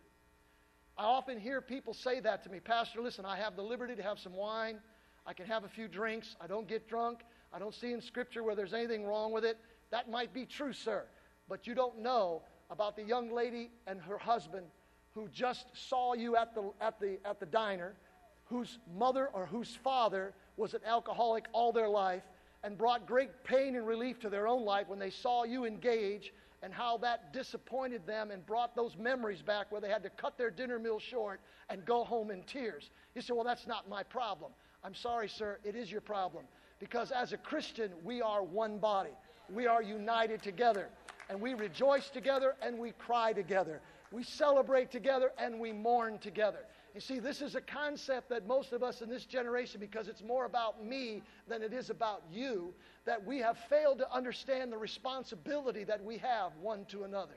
I often hear people say that to me. "Pastor, listen, I have the liberty to have some wine. I can have a few drinks. I don't get drunk. I don't see in Scripture where there's anything wrong with it." That might be true, sir. But you don't know about the young lady and her husband who just saw you at the diner, whose mother or whose father was an alcoholic all their life, and brought great pain and relief to their own life when they saw you engage, and how that disappointed them and brought those memories back where they had to cut their dinner meal short and go home in tears. You say, "Well, that's not my problem." I'm sorry, sir, it is your problem. Because as a Christian, we are one body. We are united together. And we rejoice together and we cry together. We celebrate together and we mourn together. You see, this is a concept that most of us in this generation, because it's more about me than it is about you, that we have failed to understand the responsibility that we have one to another.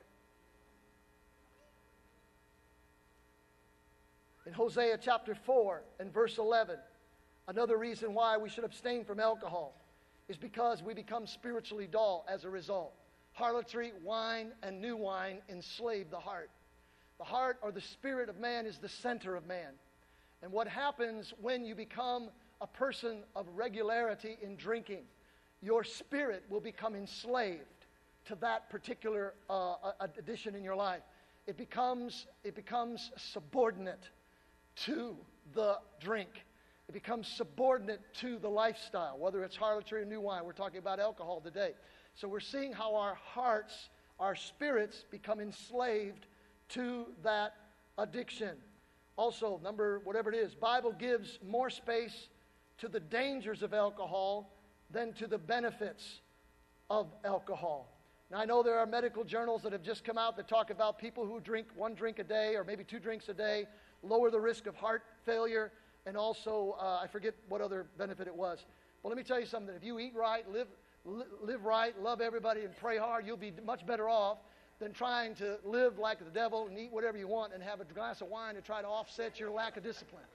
In Hosea chapter 4 and verse 11, another reason why we should abstain from alcohol is because we become spiritually dull as a result. Harlotry, wine, and new wine enslave the heart. The heart or the spirit of man is the center of man. And what happens when you become a person of regularity in drinking, your spirit will become enslaved to that particular addition in your life. It becomes subordinate to the drink. It becomes subordinate to the lifestyle, whether it's harlotry or new wine. We're talking about alcohol today. So we're seeing how our hearts, our spirits become enslaved to that addiction. Also, whatever it is, Bible gives more space to the dangers of alcohol than to the benefits of alcohol. Now, I know there are medical journals that have just come out that talk about people who drink one drink a day or maybe 2 drinks a day lower the risk of heart failure, and also, I forget what other benefit it was. But let me tell you something. If you eat right, live right, love everybody, and pray hard, you'll be much better off than trying to live like the devil and eat whatever you want and have a glass of wine to try to offset your lack of discipline.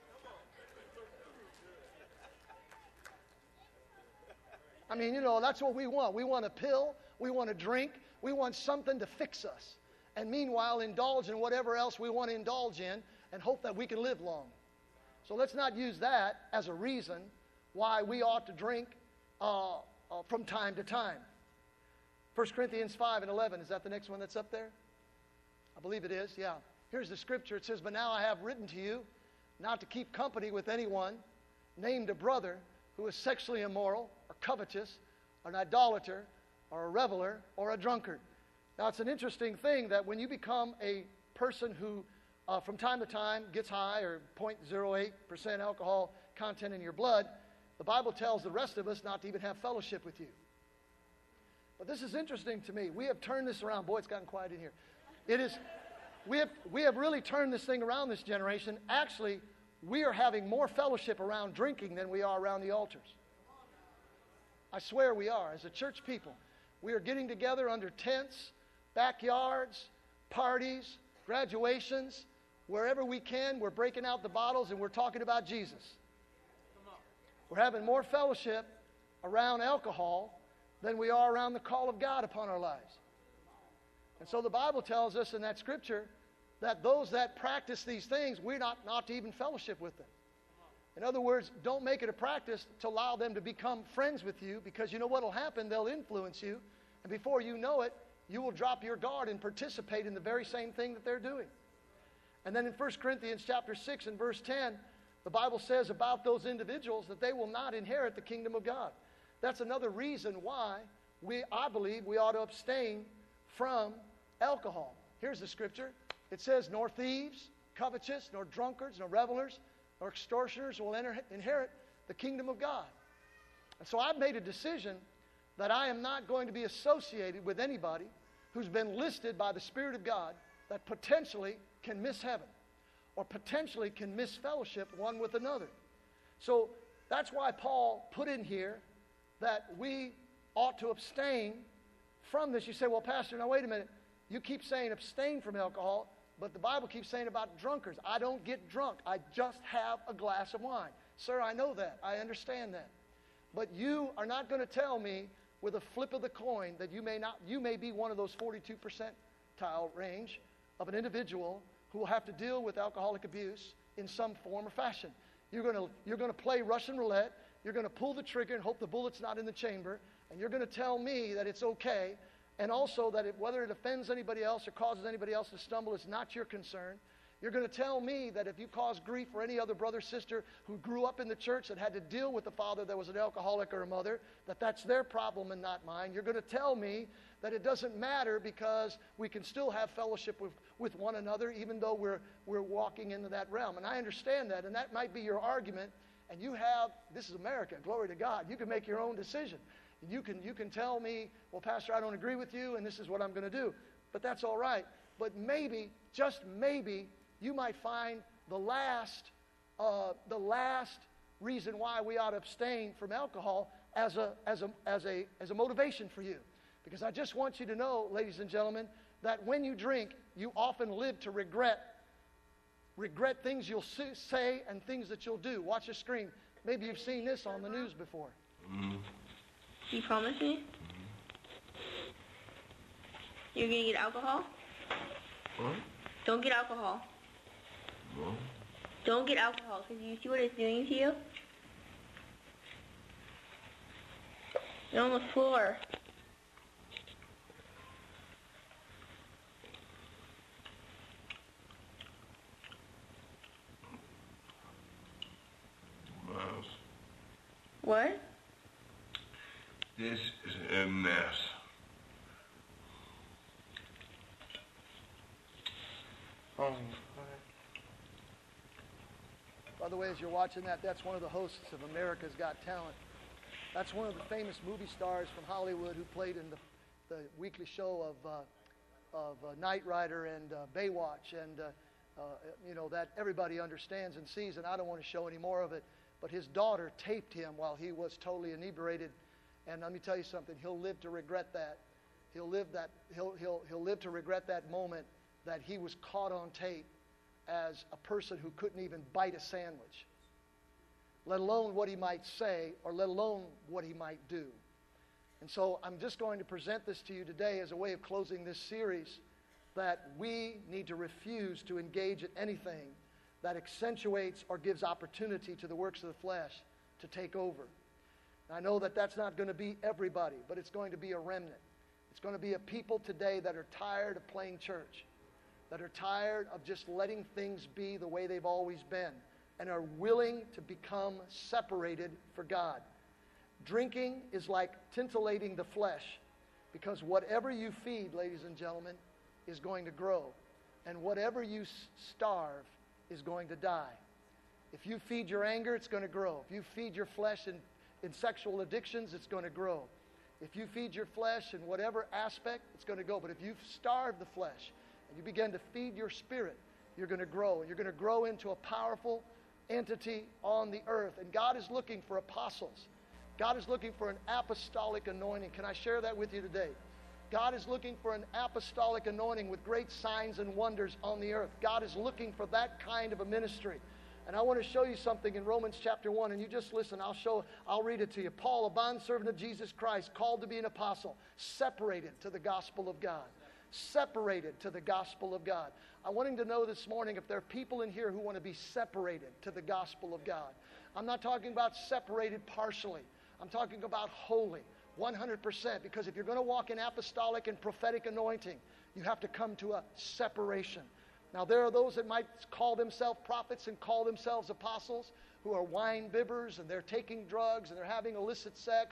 I mean, that's what we want. We want a pill. We want a drink. We want something to fix us. And meanwhile, indulge in whatever else we want to indulge in and hope that we can live long. So let's not use that as a reason why we ought to drink from time to time. 1 Corinthians 5 and 11, is that the next one that's up there? I believe it is, yeah. Here's the scripture. It says, "But now I have written to you not to keep company with anyone named a brother who is sexually immoral or covetous or an idolater or a reveler or a drunkard." Now, it's an interesting thing that when you become a person who from time to time gets high or 0.08% alcohol content in your blood, the Bible tells the rest of us not to even have fellowship with you. But this is interesting to me. We have turned this around. Boy, it's gotten quiet in here. It is, we have really turned this thing around this generation. Actually, we are having more fellowship around drinking than we are around the altars. I swear we are. As a church people, we are getting together under tents, backyards, parties, graduations. Wherever we can, we're breaking out the bottles and we're talking about Jesus. We're having more fellowship around alcohol than we are around the call of God upon our lives. And so the Bible tells us in that scripture that those that practice these things, we're not to even fellowship with them. In other words, don't make it a practice to allow them to become friends with you, because you know what will happen? They'll influence you, and before you know it, you will drop your guard and participate in the very same thing that they're doing. And then in 1 Corinthians chapter 6 and verse 10, the Bible says about those individuals that they will not inherit the kingdom of God. That's another reason why I believe we ought to abstain from alcohol. Here's the scripture. It says, nor thieves, covetous, nor drunkards, nor revelers, nor extortioners will inherit the kingdom of God. And so I've made a decision that I am not going to be associated with anybody who's been listed by the Spirit of God that potentially can miss heaven or potentially can miss fellowship one with another. So that's why Paul put in here that we ought to abstain from this. You say, well, Pastor, now wait a minute. You keep saying abstain from alcohol, but the Bible keeps saying about drunkards. I don't get drunk. I just have a glass of wine. Sir, I know that. I understand that. But you are not going to tell me with a flip of the coin that you may be one of those 42 percentile range of an individual who will have to deal with alcoholic abuse in some form or fashion. You're going to play Russian roulette. You're going to pull the trigger and hope the bullet's not in the chamber. And you're going to tell me that it's okay. And also that whether it offends anybody else or causes anybody else to stumble is not your concern. You're going to tell me that if you cause grief for any other brother or sister who grew up in the church that had to deal with a father that was an alcoholic or a mother, that that's their problem and not mine. You're going to tell me that it doesn't matter because we can still have fellowship with one another even though we're walking into that realm. And I understand that, and that might be your argument. And this is America, glory to God. You can make your own decision. You can tell me, well, Pastor, I don't agree with you, and this is what I'm going to do. But that's all right. But maybe, just maybe, you might find the last reason why we ought to abstain from alcohol as a motivation for you. Because I just want you to know, ladies and gentlemen, that when you drink, you often live to regret things you'll say and things that you'll do. Watch the screen. Maybe you've seen this on the news before. Mm-hmm. You promise me? You're going to get alcohol? What? Don't get alcohol. What? Don't get alcohol, because you see what it's doing to you? You're on the floor. Miles, What? this is a mess. Oh. By the way, as you're watching that, that's one of the hosts of America's Got Talent. That's one of the famous movie stars from Hollywood who played in the weekly show of Knight Rider and Baywatch, and that everybody understands and sees, and I don't want to show any more of it. But his daughter taped him while he was totally inebriated, and let me tell you something: he'll live to regret that. He'll live to regret that moment that he was caught on tape as a person who couldn't even bite a sandwich, let alone what he might say, or let alone what he might do. And so I'm just going to present this to you today as a way of closing this series, that we need to refuse to engage in anything that accentuates or gives opportunity to the works of the flesh to take over. And I know that that's not going to be everybody, but it's going to be a remnant. It's going to be a people today that are tired of playing church, that are tired of just letting things be the way they've always been, and are willing to become separated for God. Drinking is like titillating the flesh, because whatever you feed, ladies and gentlemen, is going to grow. And whatever you starve is going to die. If you feed your anger, it's going to grow. If you feed your flesh in sexual addictions, it's going to grow. If you feed your flesh in whatever aspect, it's going to go. But if you starve the flesh and you begin to feed your spirit, you're going to grow. And you're going to grow into a powerful entity on the earth. And God is looking for apostles. God is looking for an apostolic anointing. Can I share that with you today? God is looking for an apostolic anointing with great signs and wonders on the earth. God is looking for that kind of a ministry. And I want to show you something in Romans chapter 1, and you just listen. I'll read it to you. Paul, a bondservant of Jesus Christ, called to be an apostle, separated to the gospel of God. Separated to the gospel of God. I want him to know this morning if there are people in here who want to be separated to the gospel of God. I'm not talking about separated partially. I'm talking about wholly, 100%. Because if you're going to walk in apostolic and prophetic anointing, you have to come to a separation. Now, there are those that might call themselves prophets and call themselves apostles who are wine bibbers, and they're taking drugs, and they're having illicit sex.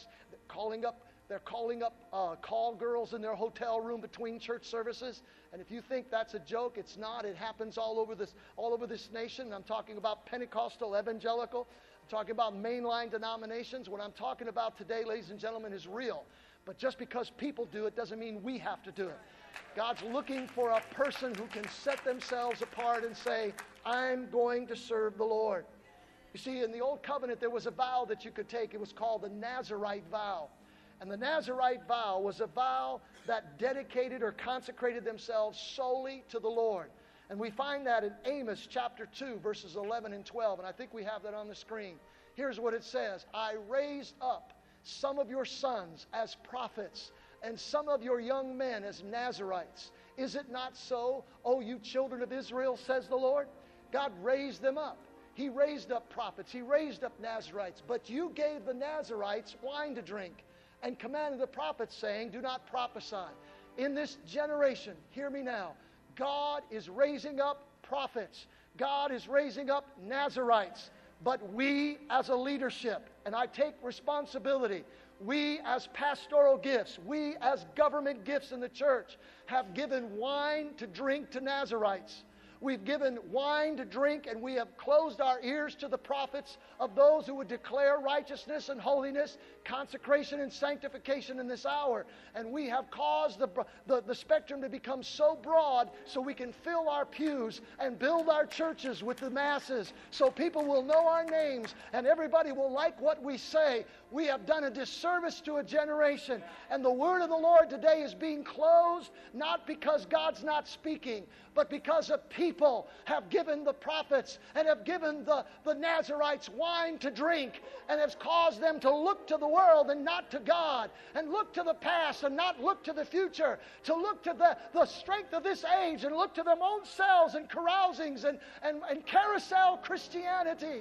They're calling up call girls in their hotel room between church services. And if you think that's a joke, it's not. It happens all over this nation. I'm talking about Pentecostal, evangelical. I'm talking about mainline denominations. What I'm talking about today, ladies and gentlemen, is real. But just because people do it doesn't mean we have to do it. God's looking for a person who can set themselves apart and say, I'm going to serve the Lord. You see, in the Old Covenant, there was a vow that you could take. It was called the Nazirite vow. And the Nazirite vow was a vow that dedicated or consecrated themselves solely to the Lord. And we find that in Amos chapter 2, verses 11 and 12. And I think we have that on the screen. Here's what it says. I raised up some of your sons as prophets, and some of your young men as Nazirites. Is it not so, O you children of Israel, says the Lord? God raised them up. He raised up prophets. He raised up Nazirites. But you gave the Nazirites wine to drink and commanded the prophets, saying, do not prophesy. In this generation, hear me now, God is raising up prophets. God is raising up Nazirites. But we as a leadership, and I take responsibility, we as pastoral gifts, we as government gifts in the church, have given wine to drink to Nazirites. We've given wine to drink, and we have closed our ears to the prophets of those who would declare righteousness and holiness, consecration and sanctification in this hour. And we have caused the spectrum to become so broad so we can fill our pews and build our churches with the masses so people will know our names and everybody will like what we say. We have done a disservice to a generation. And the word of the Lord today is being closed, not because God's not speaking, but because a people have given the prophets and have given the Nazirites wine to drink, and has caused them to look to the world and not to God, and look to the past and not look to the future, to look to the strength of this age and look to their own selves and carousings and carousel Christianity.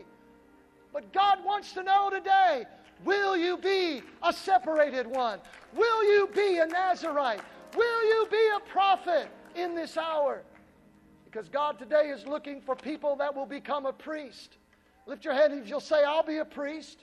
But God wants to know today, will you be a separated one? Will you be a Nazirite? Will you be a prophet in this hour? Because God today is looking for people that will become a priest. Lift your hand if you'll say, I'll be a priest.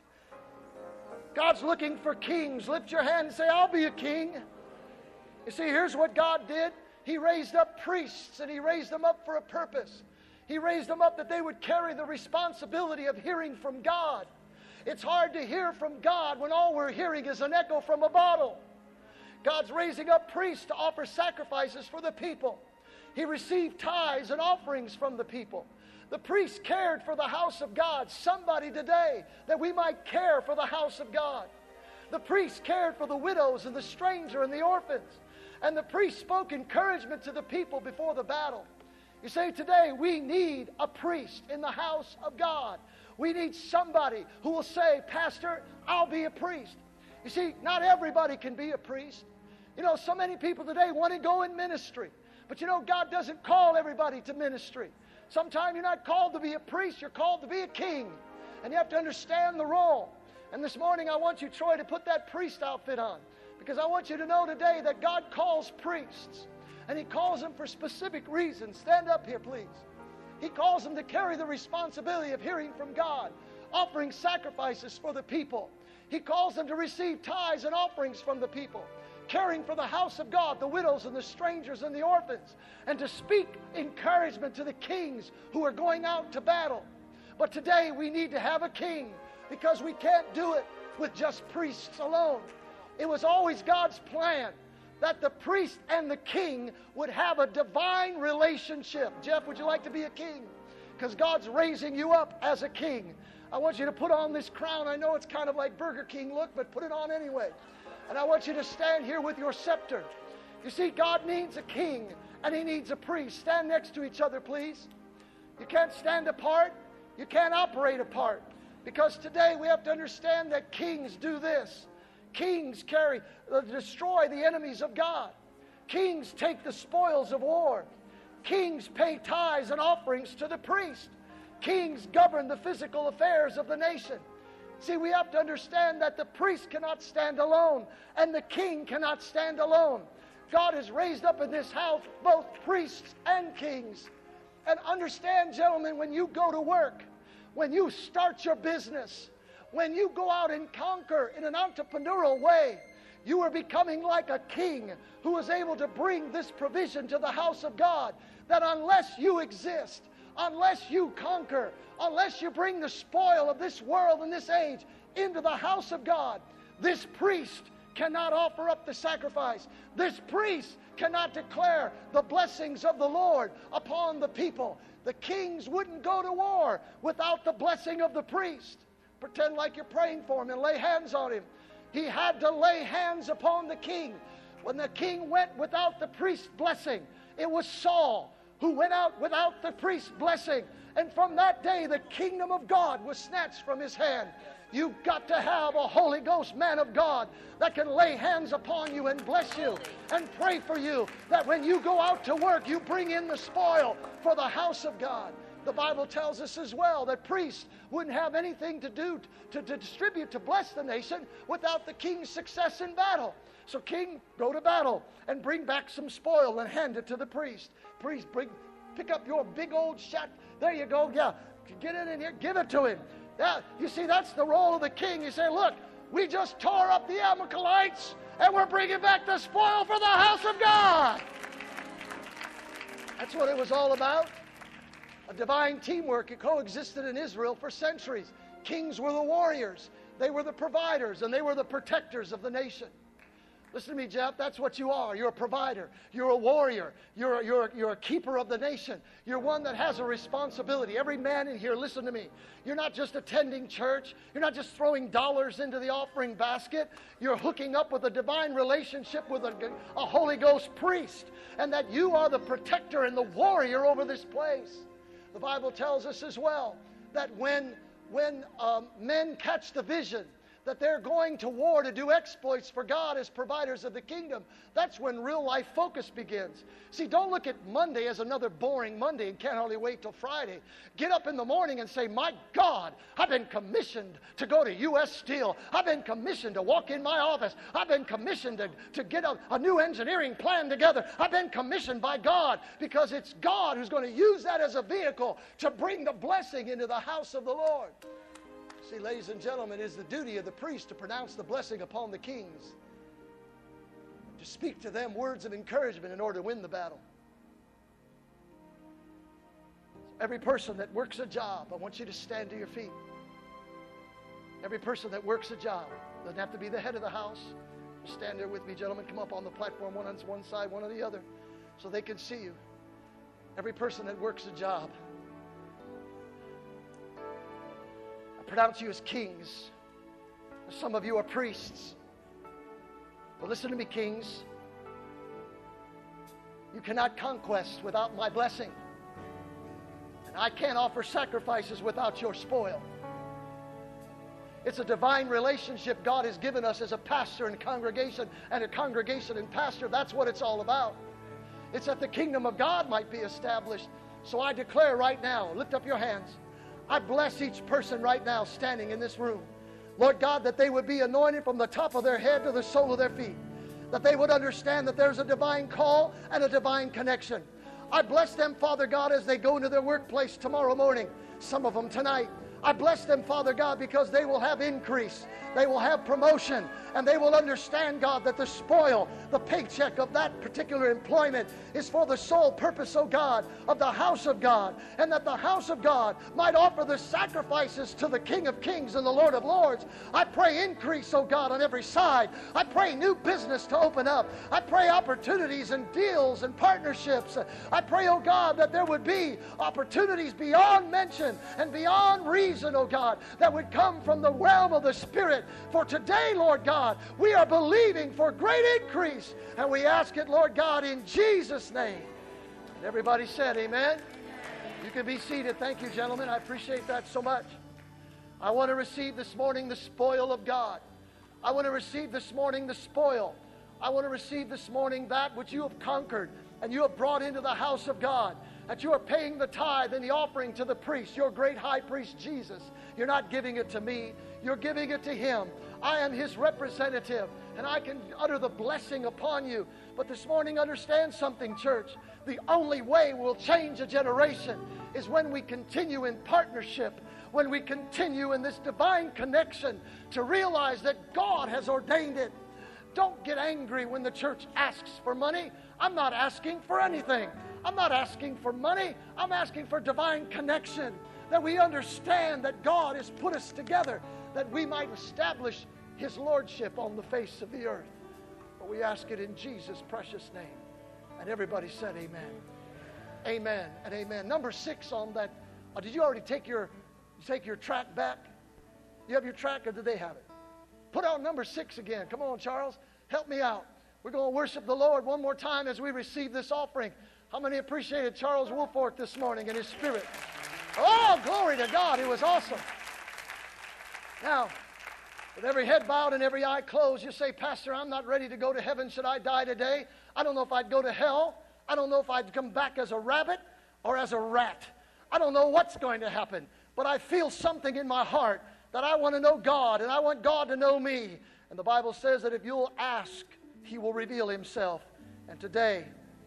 God's looking for kings. Lift your hand and say, I'll be a king. You see, here's what God did. He raised up priests, and He raised them up for a purpose. He raised them up that they would carry the responsibility of hearing from God. It's hard to hear from God when all we're hearing is an echo from a bottle. God's raising up priests to offer sacrifices for the people. He received tithes and offerings from the people. The priests cared for the house of God. Somebody today, that we might care for the house of God. The priests cared for the widows and the stranger and the orphans. And the priests spoke encouragement to the people before the battle. You say today, we need a priest in the house of God. We need somebody who will say, Pastor, I'll be a priest. You see, not everybody can be a priest. You know, so many people today want to go in ministry. But you know, God doesn't call everybody to ministry. Sometimes you're not called to be a priest, you're called to be a king. And you have to understand the role. And this morning I want you, Troy, to put that priest outfit on. Because I want you to know today that God calls priests. And He calls them for specific reasons. Stand up here, please. He calls them to carry the responsibility of hearing from God, offering sacrifices for the people. He calls them to receive tithes and offerings from the people. caring for the house of God, the widows and the strangers and the orphans, and to speak encouragement to the kings who are going out to battle. But today we need to have a king, because we can't do it with just priests alone. It was always God's plan that the priest and the king would have a divine relationship. Jeff, would you like to be a king? Because God's raising you up as a king. I want you to put on this crown. I know it's kind of like Burger King look, but put it on anyway. And I want you to stand here with your scepter. You see, God needs a king and He needs a priest. Stand next to each other, please. You can't stand apart. You can't operate apart. Because today we have to understand that kings do this. Kings destroy the enemies of God. Kings take the spoils of war. Kings pay tithes and offerings to the priest. Kings govern the physical affairs of the nation. See, we have to understand that the priest cannot stand alone, and the king cannot stand alone. God has raised up in this house both priests and kings. And understand, gentlemen, when you go to work, when you start your business, when you go out and conquer in an entrepreneurial way, you are becoming like a king who is able to bring this provision to the house of God. That unless you exist, unless you conquer, unless you bring the spoil of this world and this age into the house of God, this priest cannot offer up the sacrifice. This priest cannot declare the blessings of the Lord upon the people. The kings wouldn't go to war without the blessing of the priest. Pretend like you're praying for him and lay hands on him. He had to lay hands upon the king. When the king went without the priest's blessing, it was Saul who went out without the priest's blessing. And from that day, the kingdom of God was snatched from his hand. You've got to have a Holy Ghost man of God that can lay hands upon you and bless you and pray for you, that when you go out to work, you bring in the spoil for the house of God. The Bible tells us as well that priests wouldn't have anything to do to distribute, to bless the nation without the king's success in battle. So king, go to battle and bring back some spoil and hand it to the priest. Priest, pick up your big old shot. There you go. Yeah, get it in here. Give it to him. Yeah, you see, that's the role of the king. You say, look, we just tore up the Amalekites and we're bringing back the spoil for the house of God. That's what it was all about. A divine teamwork. It coexisted in Israel for centuries. Kings were the warriors. They were the providers, and they were the protectors of the nation. Listen to me, Jeff. That's what you are. You're a provider. You're a warrior. You're a keeper of the nation. You're one that has a responsibility. Every man in here, listen to me. You're not just attending church. You're not just throwing dollars into the offering basket. You're hooking up with a divine relationship with a Holy Ghost priest, and that you are the protector and the warrior over this place. The Bible tells us as well that when men catch the vision that they're going to war to do exploits for God as providers of the kingdom, that's when real life focus begins. See, don't look at Monday as another boring Monday and can't hardly wait till Friday. Get up in the morning and say, my God, I've been commissioned to go to U.S. Steel. I've been commissioned to walk in my office. I've been commissioned to get a new engineering plan together. I've been commissioned by God, because it's God who's going to use that as a vehicle to bring the blessing into the house of the Lord. See, ladies and gentlemen, it is the duty of the priest to pronounce the blessing upon the kings, to speak to them words of encouragement in order to win the battle. Every person that works a job, I want you to stand to your feet. Every person that works a job, doesn't have to be the head of the house. Stand there with me, gentlemen. Come up on the platform, one on one side, one on the other, so they can see you. Every person that works a job, pronounce you as kings. Some of you are priests. But listen to me, kings. You cannot conquest without my blessing. And I can't offer sacrifices without your spoil. It's a divine relationship God has given us as a pastor and congregation, and a congregation and pastor. That's what it's all about. It's that the kingdom of God might be established. So I declare right now, lift up your hands. I bless each person right now standing in this room. Lord God, that they would be anointed from the top of their head to the sole of their feet. That they would understand that there's a divine call and a divine connection. I bless them, Father God, as they go into their workplace tomorrow morning. Some of them tonight. I bless them, Father God, because they will have increase. They will have promotion, and they will understand, God, that the spoil, the paycheck of that particular employment is for the sole purpose, oh God, of the house of God, and that the house of God might offer the sacrifices to the King of Kings and the Lord of Lords. I pray increase, oh God, on every side. I pray new business to open up. I pray opportunities and deals and partnerships. I pray, oh God, that there would be opportunities beyond mention and beyond reason, oh God, that would come from the realm of the Spirit. For today, Lord God, we are believing for great increase, and we ask it, Lord God, in Jesus' name. And everybody said amen. You can be seated. Thank you, gentlemen. I appreciate that so much. I want to receive this morning the spoil of God. I want to receive this morning the spoil. I want to receive this morning that which you have conquered and you have brought into the house of God. That you are paying the tithe and the offering to the priest, your great high priest Jesus. You're not giving it to me. You're giving it to Him. I am His representative, and I can utter the blessing upon you. But this morning, understand something, church. The only way we'll change a generation is when we continue in partnership, when we continue in this divine connection to realize that God has ordained it. Don't get angry when the church asks for money. I'm not asking for anything. I'm not asking for money. I'm asking for divine connection. That we understand that God has put us together, that we might establish His lordship on the face of the earth. But we ask it in Jesus' precious name. And everybody said amen. Amen and amen. Number 6 on that. Did you already take your track back? You have your track, or did they have it? Put out number 6 again. Come on, Charles. Help me out. We're going to worship the Lord one more time as we receive this offering. How many appreciated Charles Woolfork this morning and his spirit? Oh, glory to God. It was awesome. Now, with every head bowed and every eye closed, you say, Pastor, I'm not ready to go to heaven. Should I die today? I don't know if I'd go to hell. I don't know if I'd come back as a rabbit or as a rat. I don't know what's going to happen. But I feel something in my heart that I want to know God, and I want God to know me. And the Bible says that if you'll ask, He will reveal Himself. And today,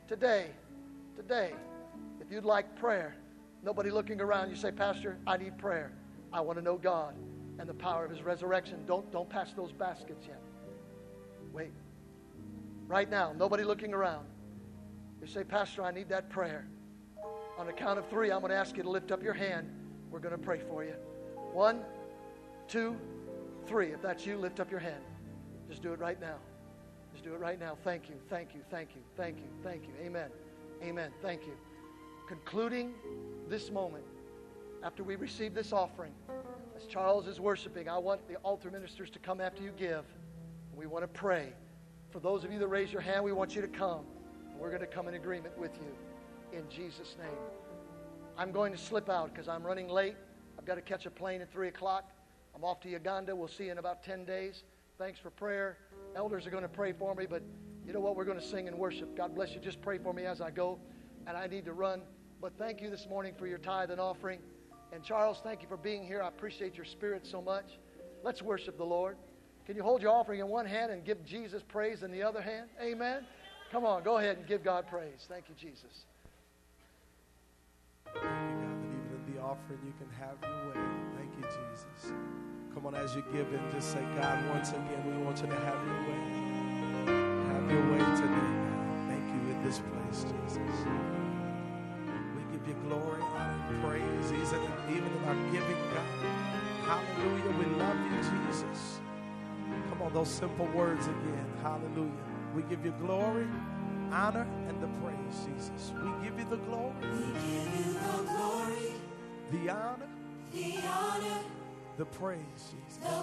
if you'd like prayer, nobody looking around, you say, Pastor, I need prayer. I want to know God and the power of His resurrection. Don't pass those baskets yet. Wait. Right now, nobody looking around. You say, Pastor, I need that prayer. On the count of 3, I'm going to ask you to lift up your hand. We're going to pray for you. 1, 2, 3. If that's you, lift up your hand. Just do it right now. Just do it right now. Thank you, thank you, thank you, thank you, thank you. Amen. Amen. Thank you. Concluding this moment, after we receive this offering, as Charles is worshiping, I want the altar ministers to come after you give. We want to pray. For those of you that raise your hand, we want you to come. We're going to come in agreement with you in Jesus' name. I'm going to slip out because I'm running late. I've got to catch a plane at 3 o'clock. I'm off to Uganda. We'll see you in about 10 days. Thanks for prayer. Elders are going to pray for me, but you know what? We're going to sing and worship. God bless you. Just pray for me as I go, and I need to run. But thank you this morning for your tithe and offering. And Charles, thank you for being here. I appreciate your spirit so much. Let's worship the Lord. Can you hold your offering in one hand and give Jesus praise in the other hand? Amen. Come on, go ahead and give God praise. Thank you, Jesus. Thank you, God, that even in the offering you can have your way. Thank you, Jesus. Come on, as you give it, just say, God, once again, we want you to have your way. Have your way today, God. Thank you in this place, Jesus. We give you glory, honor, and praise, even in our giving, God. Hallelujah. We love you, Jesus. Come on, those simple words again. Hallelujah. We give you glory, honor, and the praise, Jesus. We give you the glory. We give you the glory. The honor. The honor. The praise, Jesus. The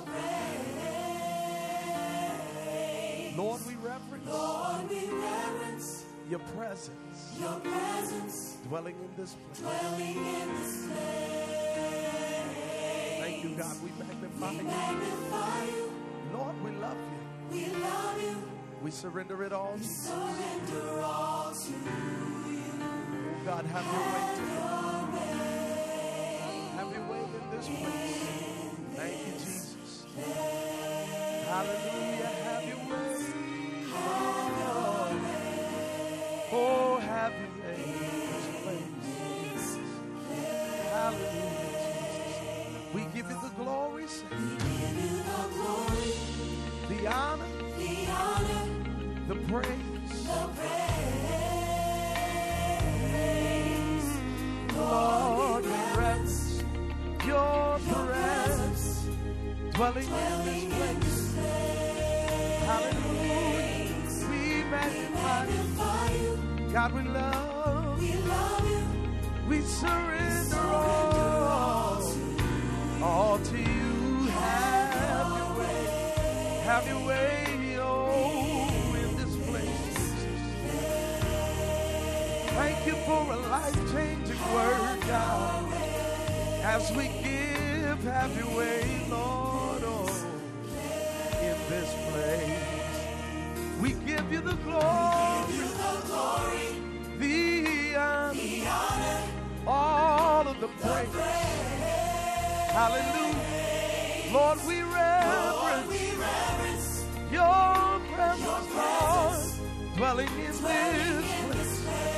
praise. Lord, we reverence. Lord, we reverence your presence. Your presence. Dwelling in this place. Dwelling in this place. Thank you, God. We magnify We you. magnify you. Lord, we love you. We love you. We surrender it all to We you. surrender all to you. God, have your way today. Have your way in this place. Thank you, Jesus. Hallelujah. Have your way. Oh, have your way in this place. Hallelujah, Jesus. We praise. the praise. Lord, we reverence your presence dwelling in this place. Hallelujah. We magnify you. God, we love you. We surrender all to you. Have your way. Have your way, oh, in this place. Thank you for a life-changing word, God. As we give, have your way, Lord, oh, in this place. We give you the glory, the honor, all of the praise. Hallelujah. Lord, we reverence your presence, Lord, dwelling in this place.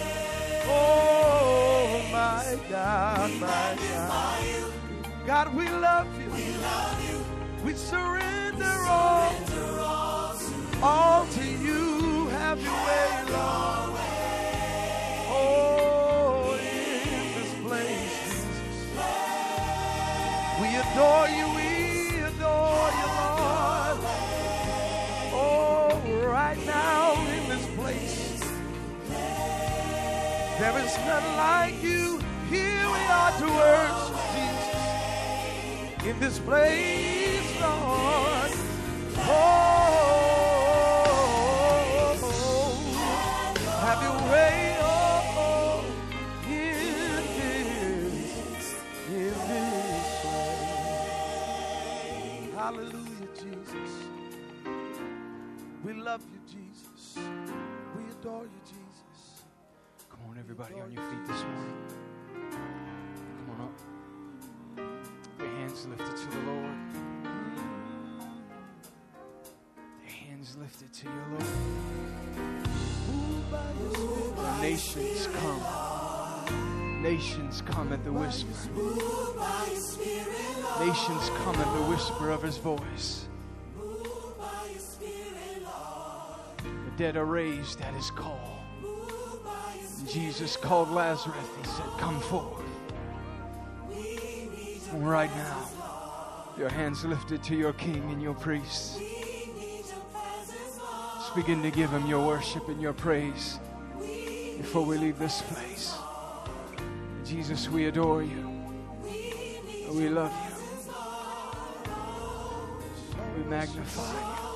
Oh, my God, my God. God, we love you. We surrender all to you. Have your way, Lord. Oh, in this place, Jesus. We adore you, Lord. Oh, right now in this place. There is none like you. Here we are to worship Jesus. In this place, Lord. Have your way, in this place. Hallelujah, Jesus. We love you, Jesus. We adore you, Jesus. Come on, everybody on your feet this morning. Come on up. Your hands lifted to the Lord. Your hands lifted to your Lord. Nations come. Nations come at the whisper. Nations come at the whisper of his voice. The dead are raised at his call. Jesus called Lazarus. He said, come forth. And right now, your hands lifted to your king and your priests. Just begin to give him your worship and your praise before we leave this place. Jesus, we adore you. We love you. We magnify you.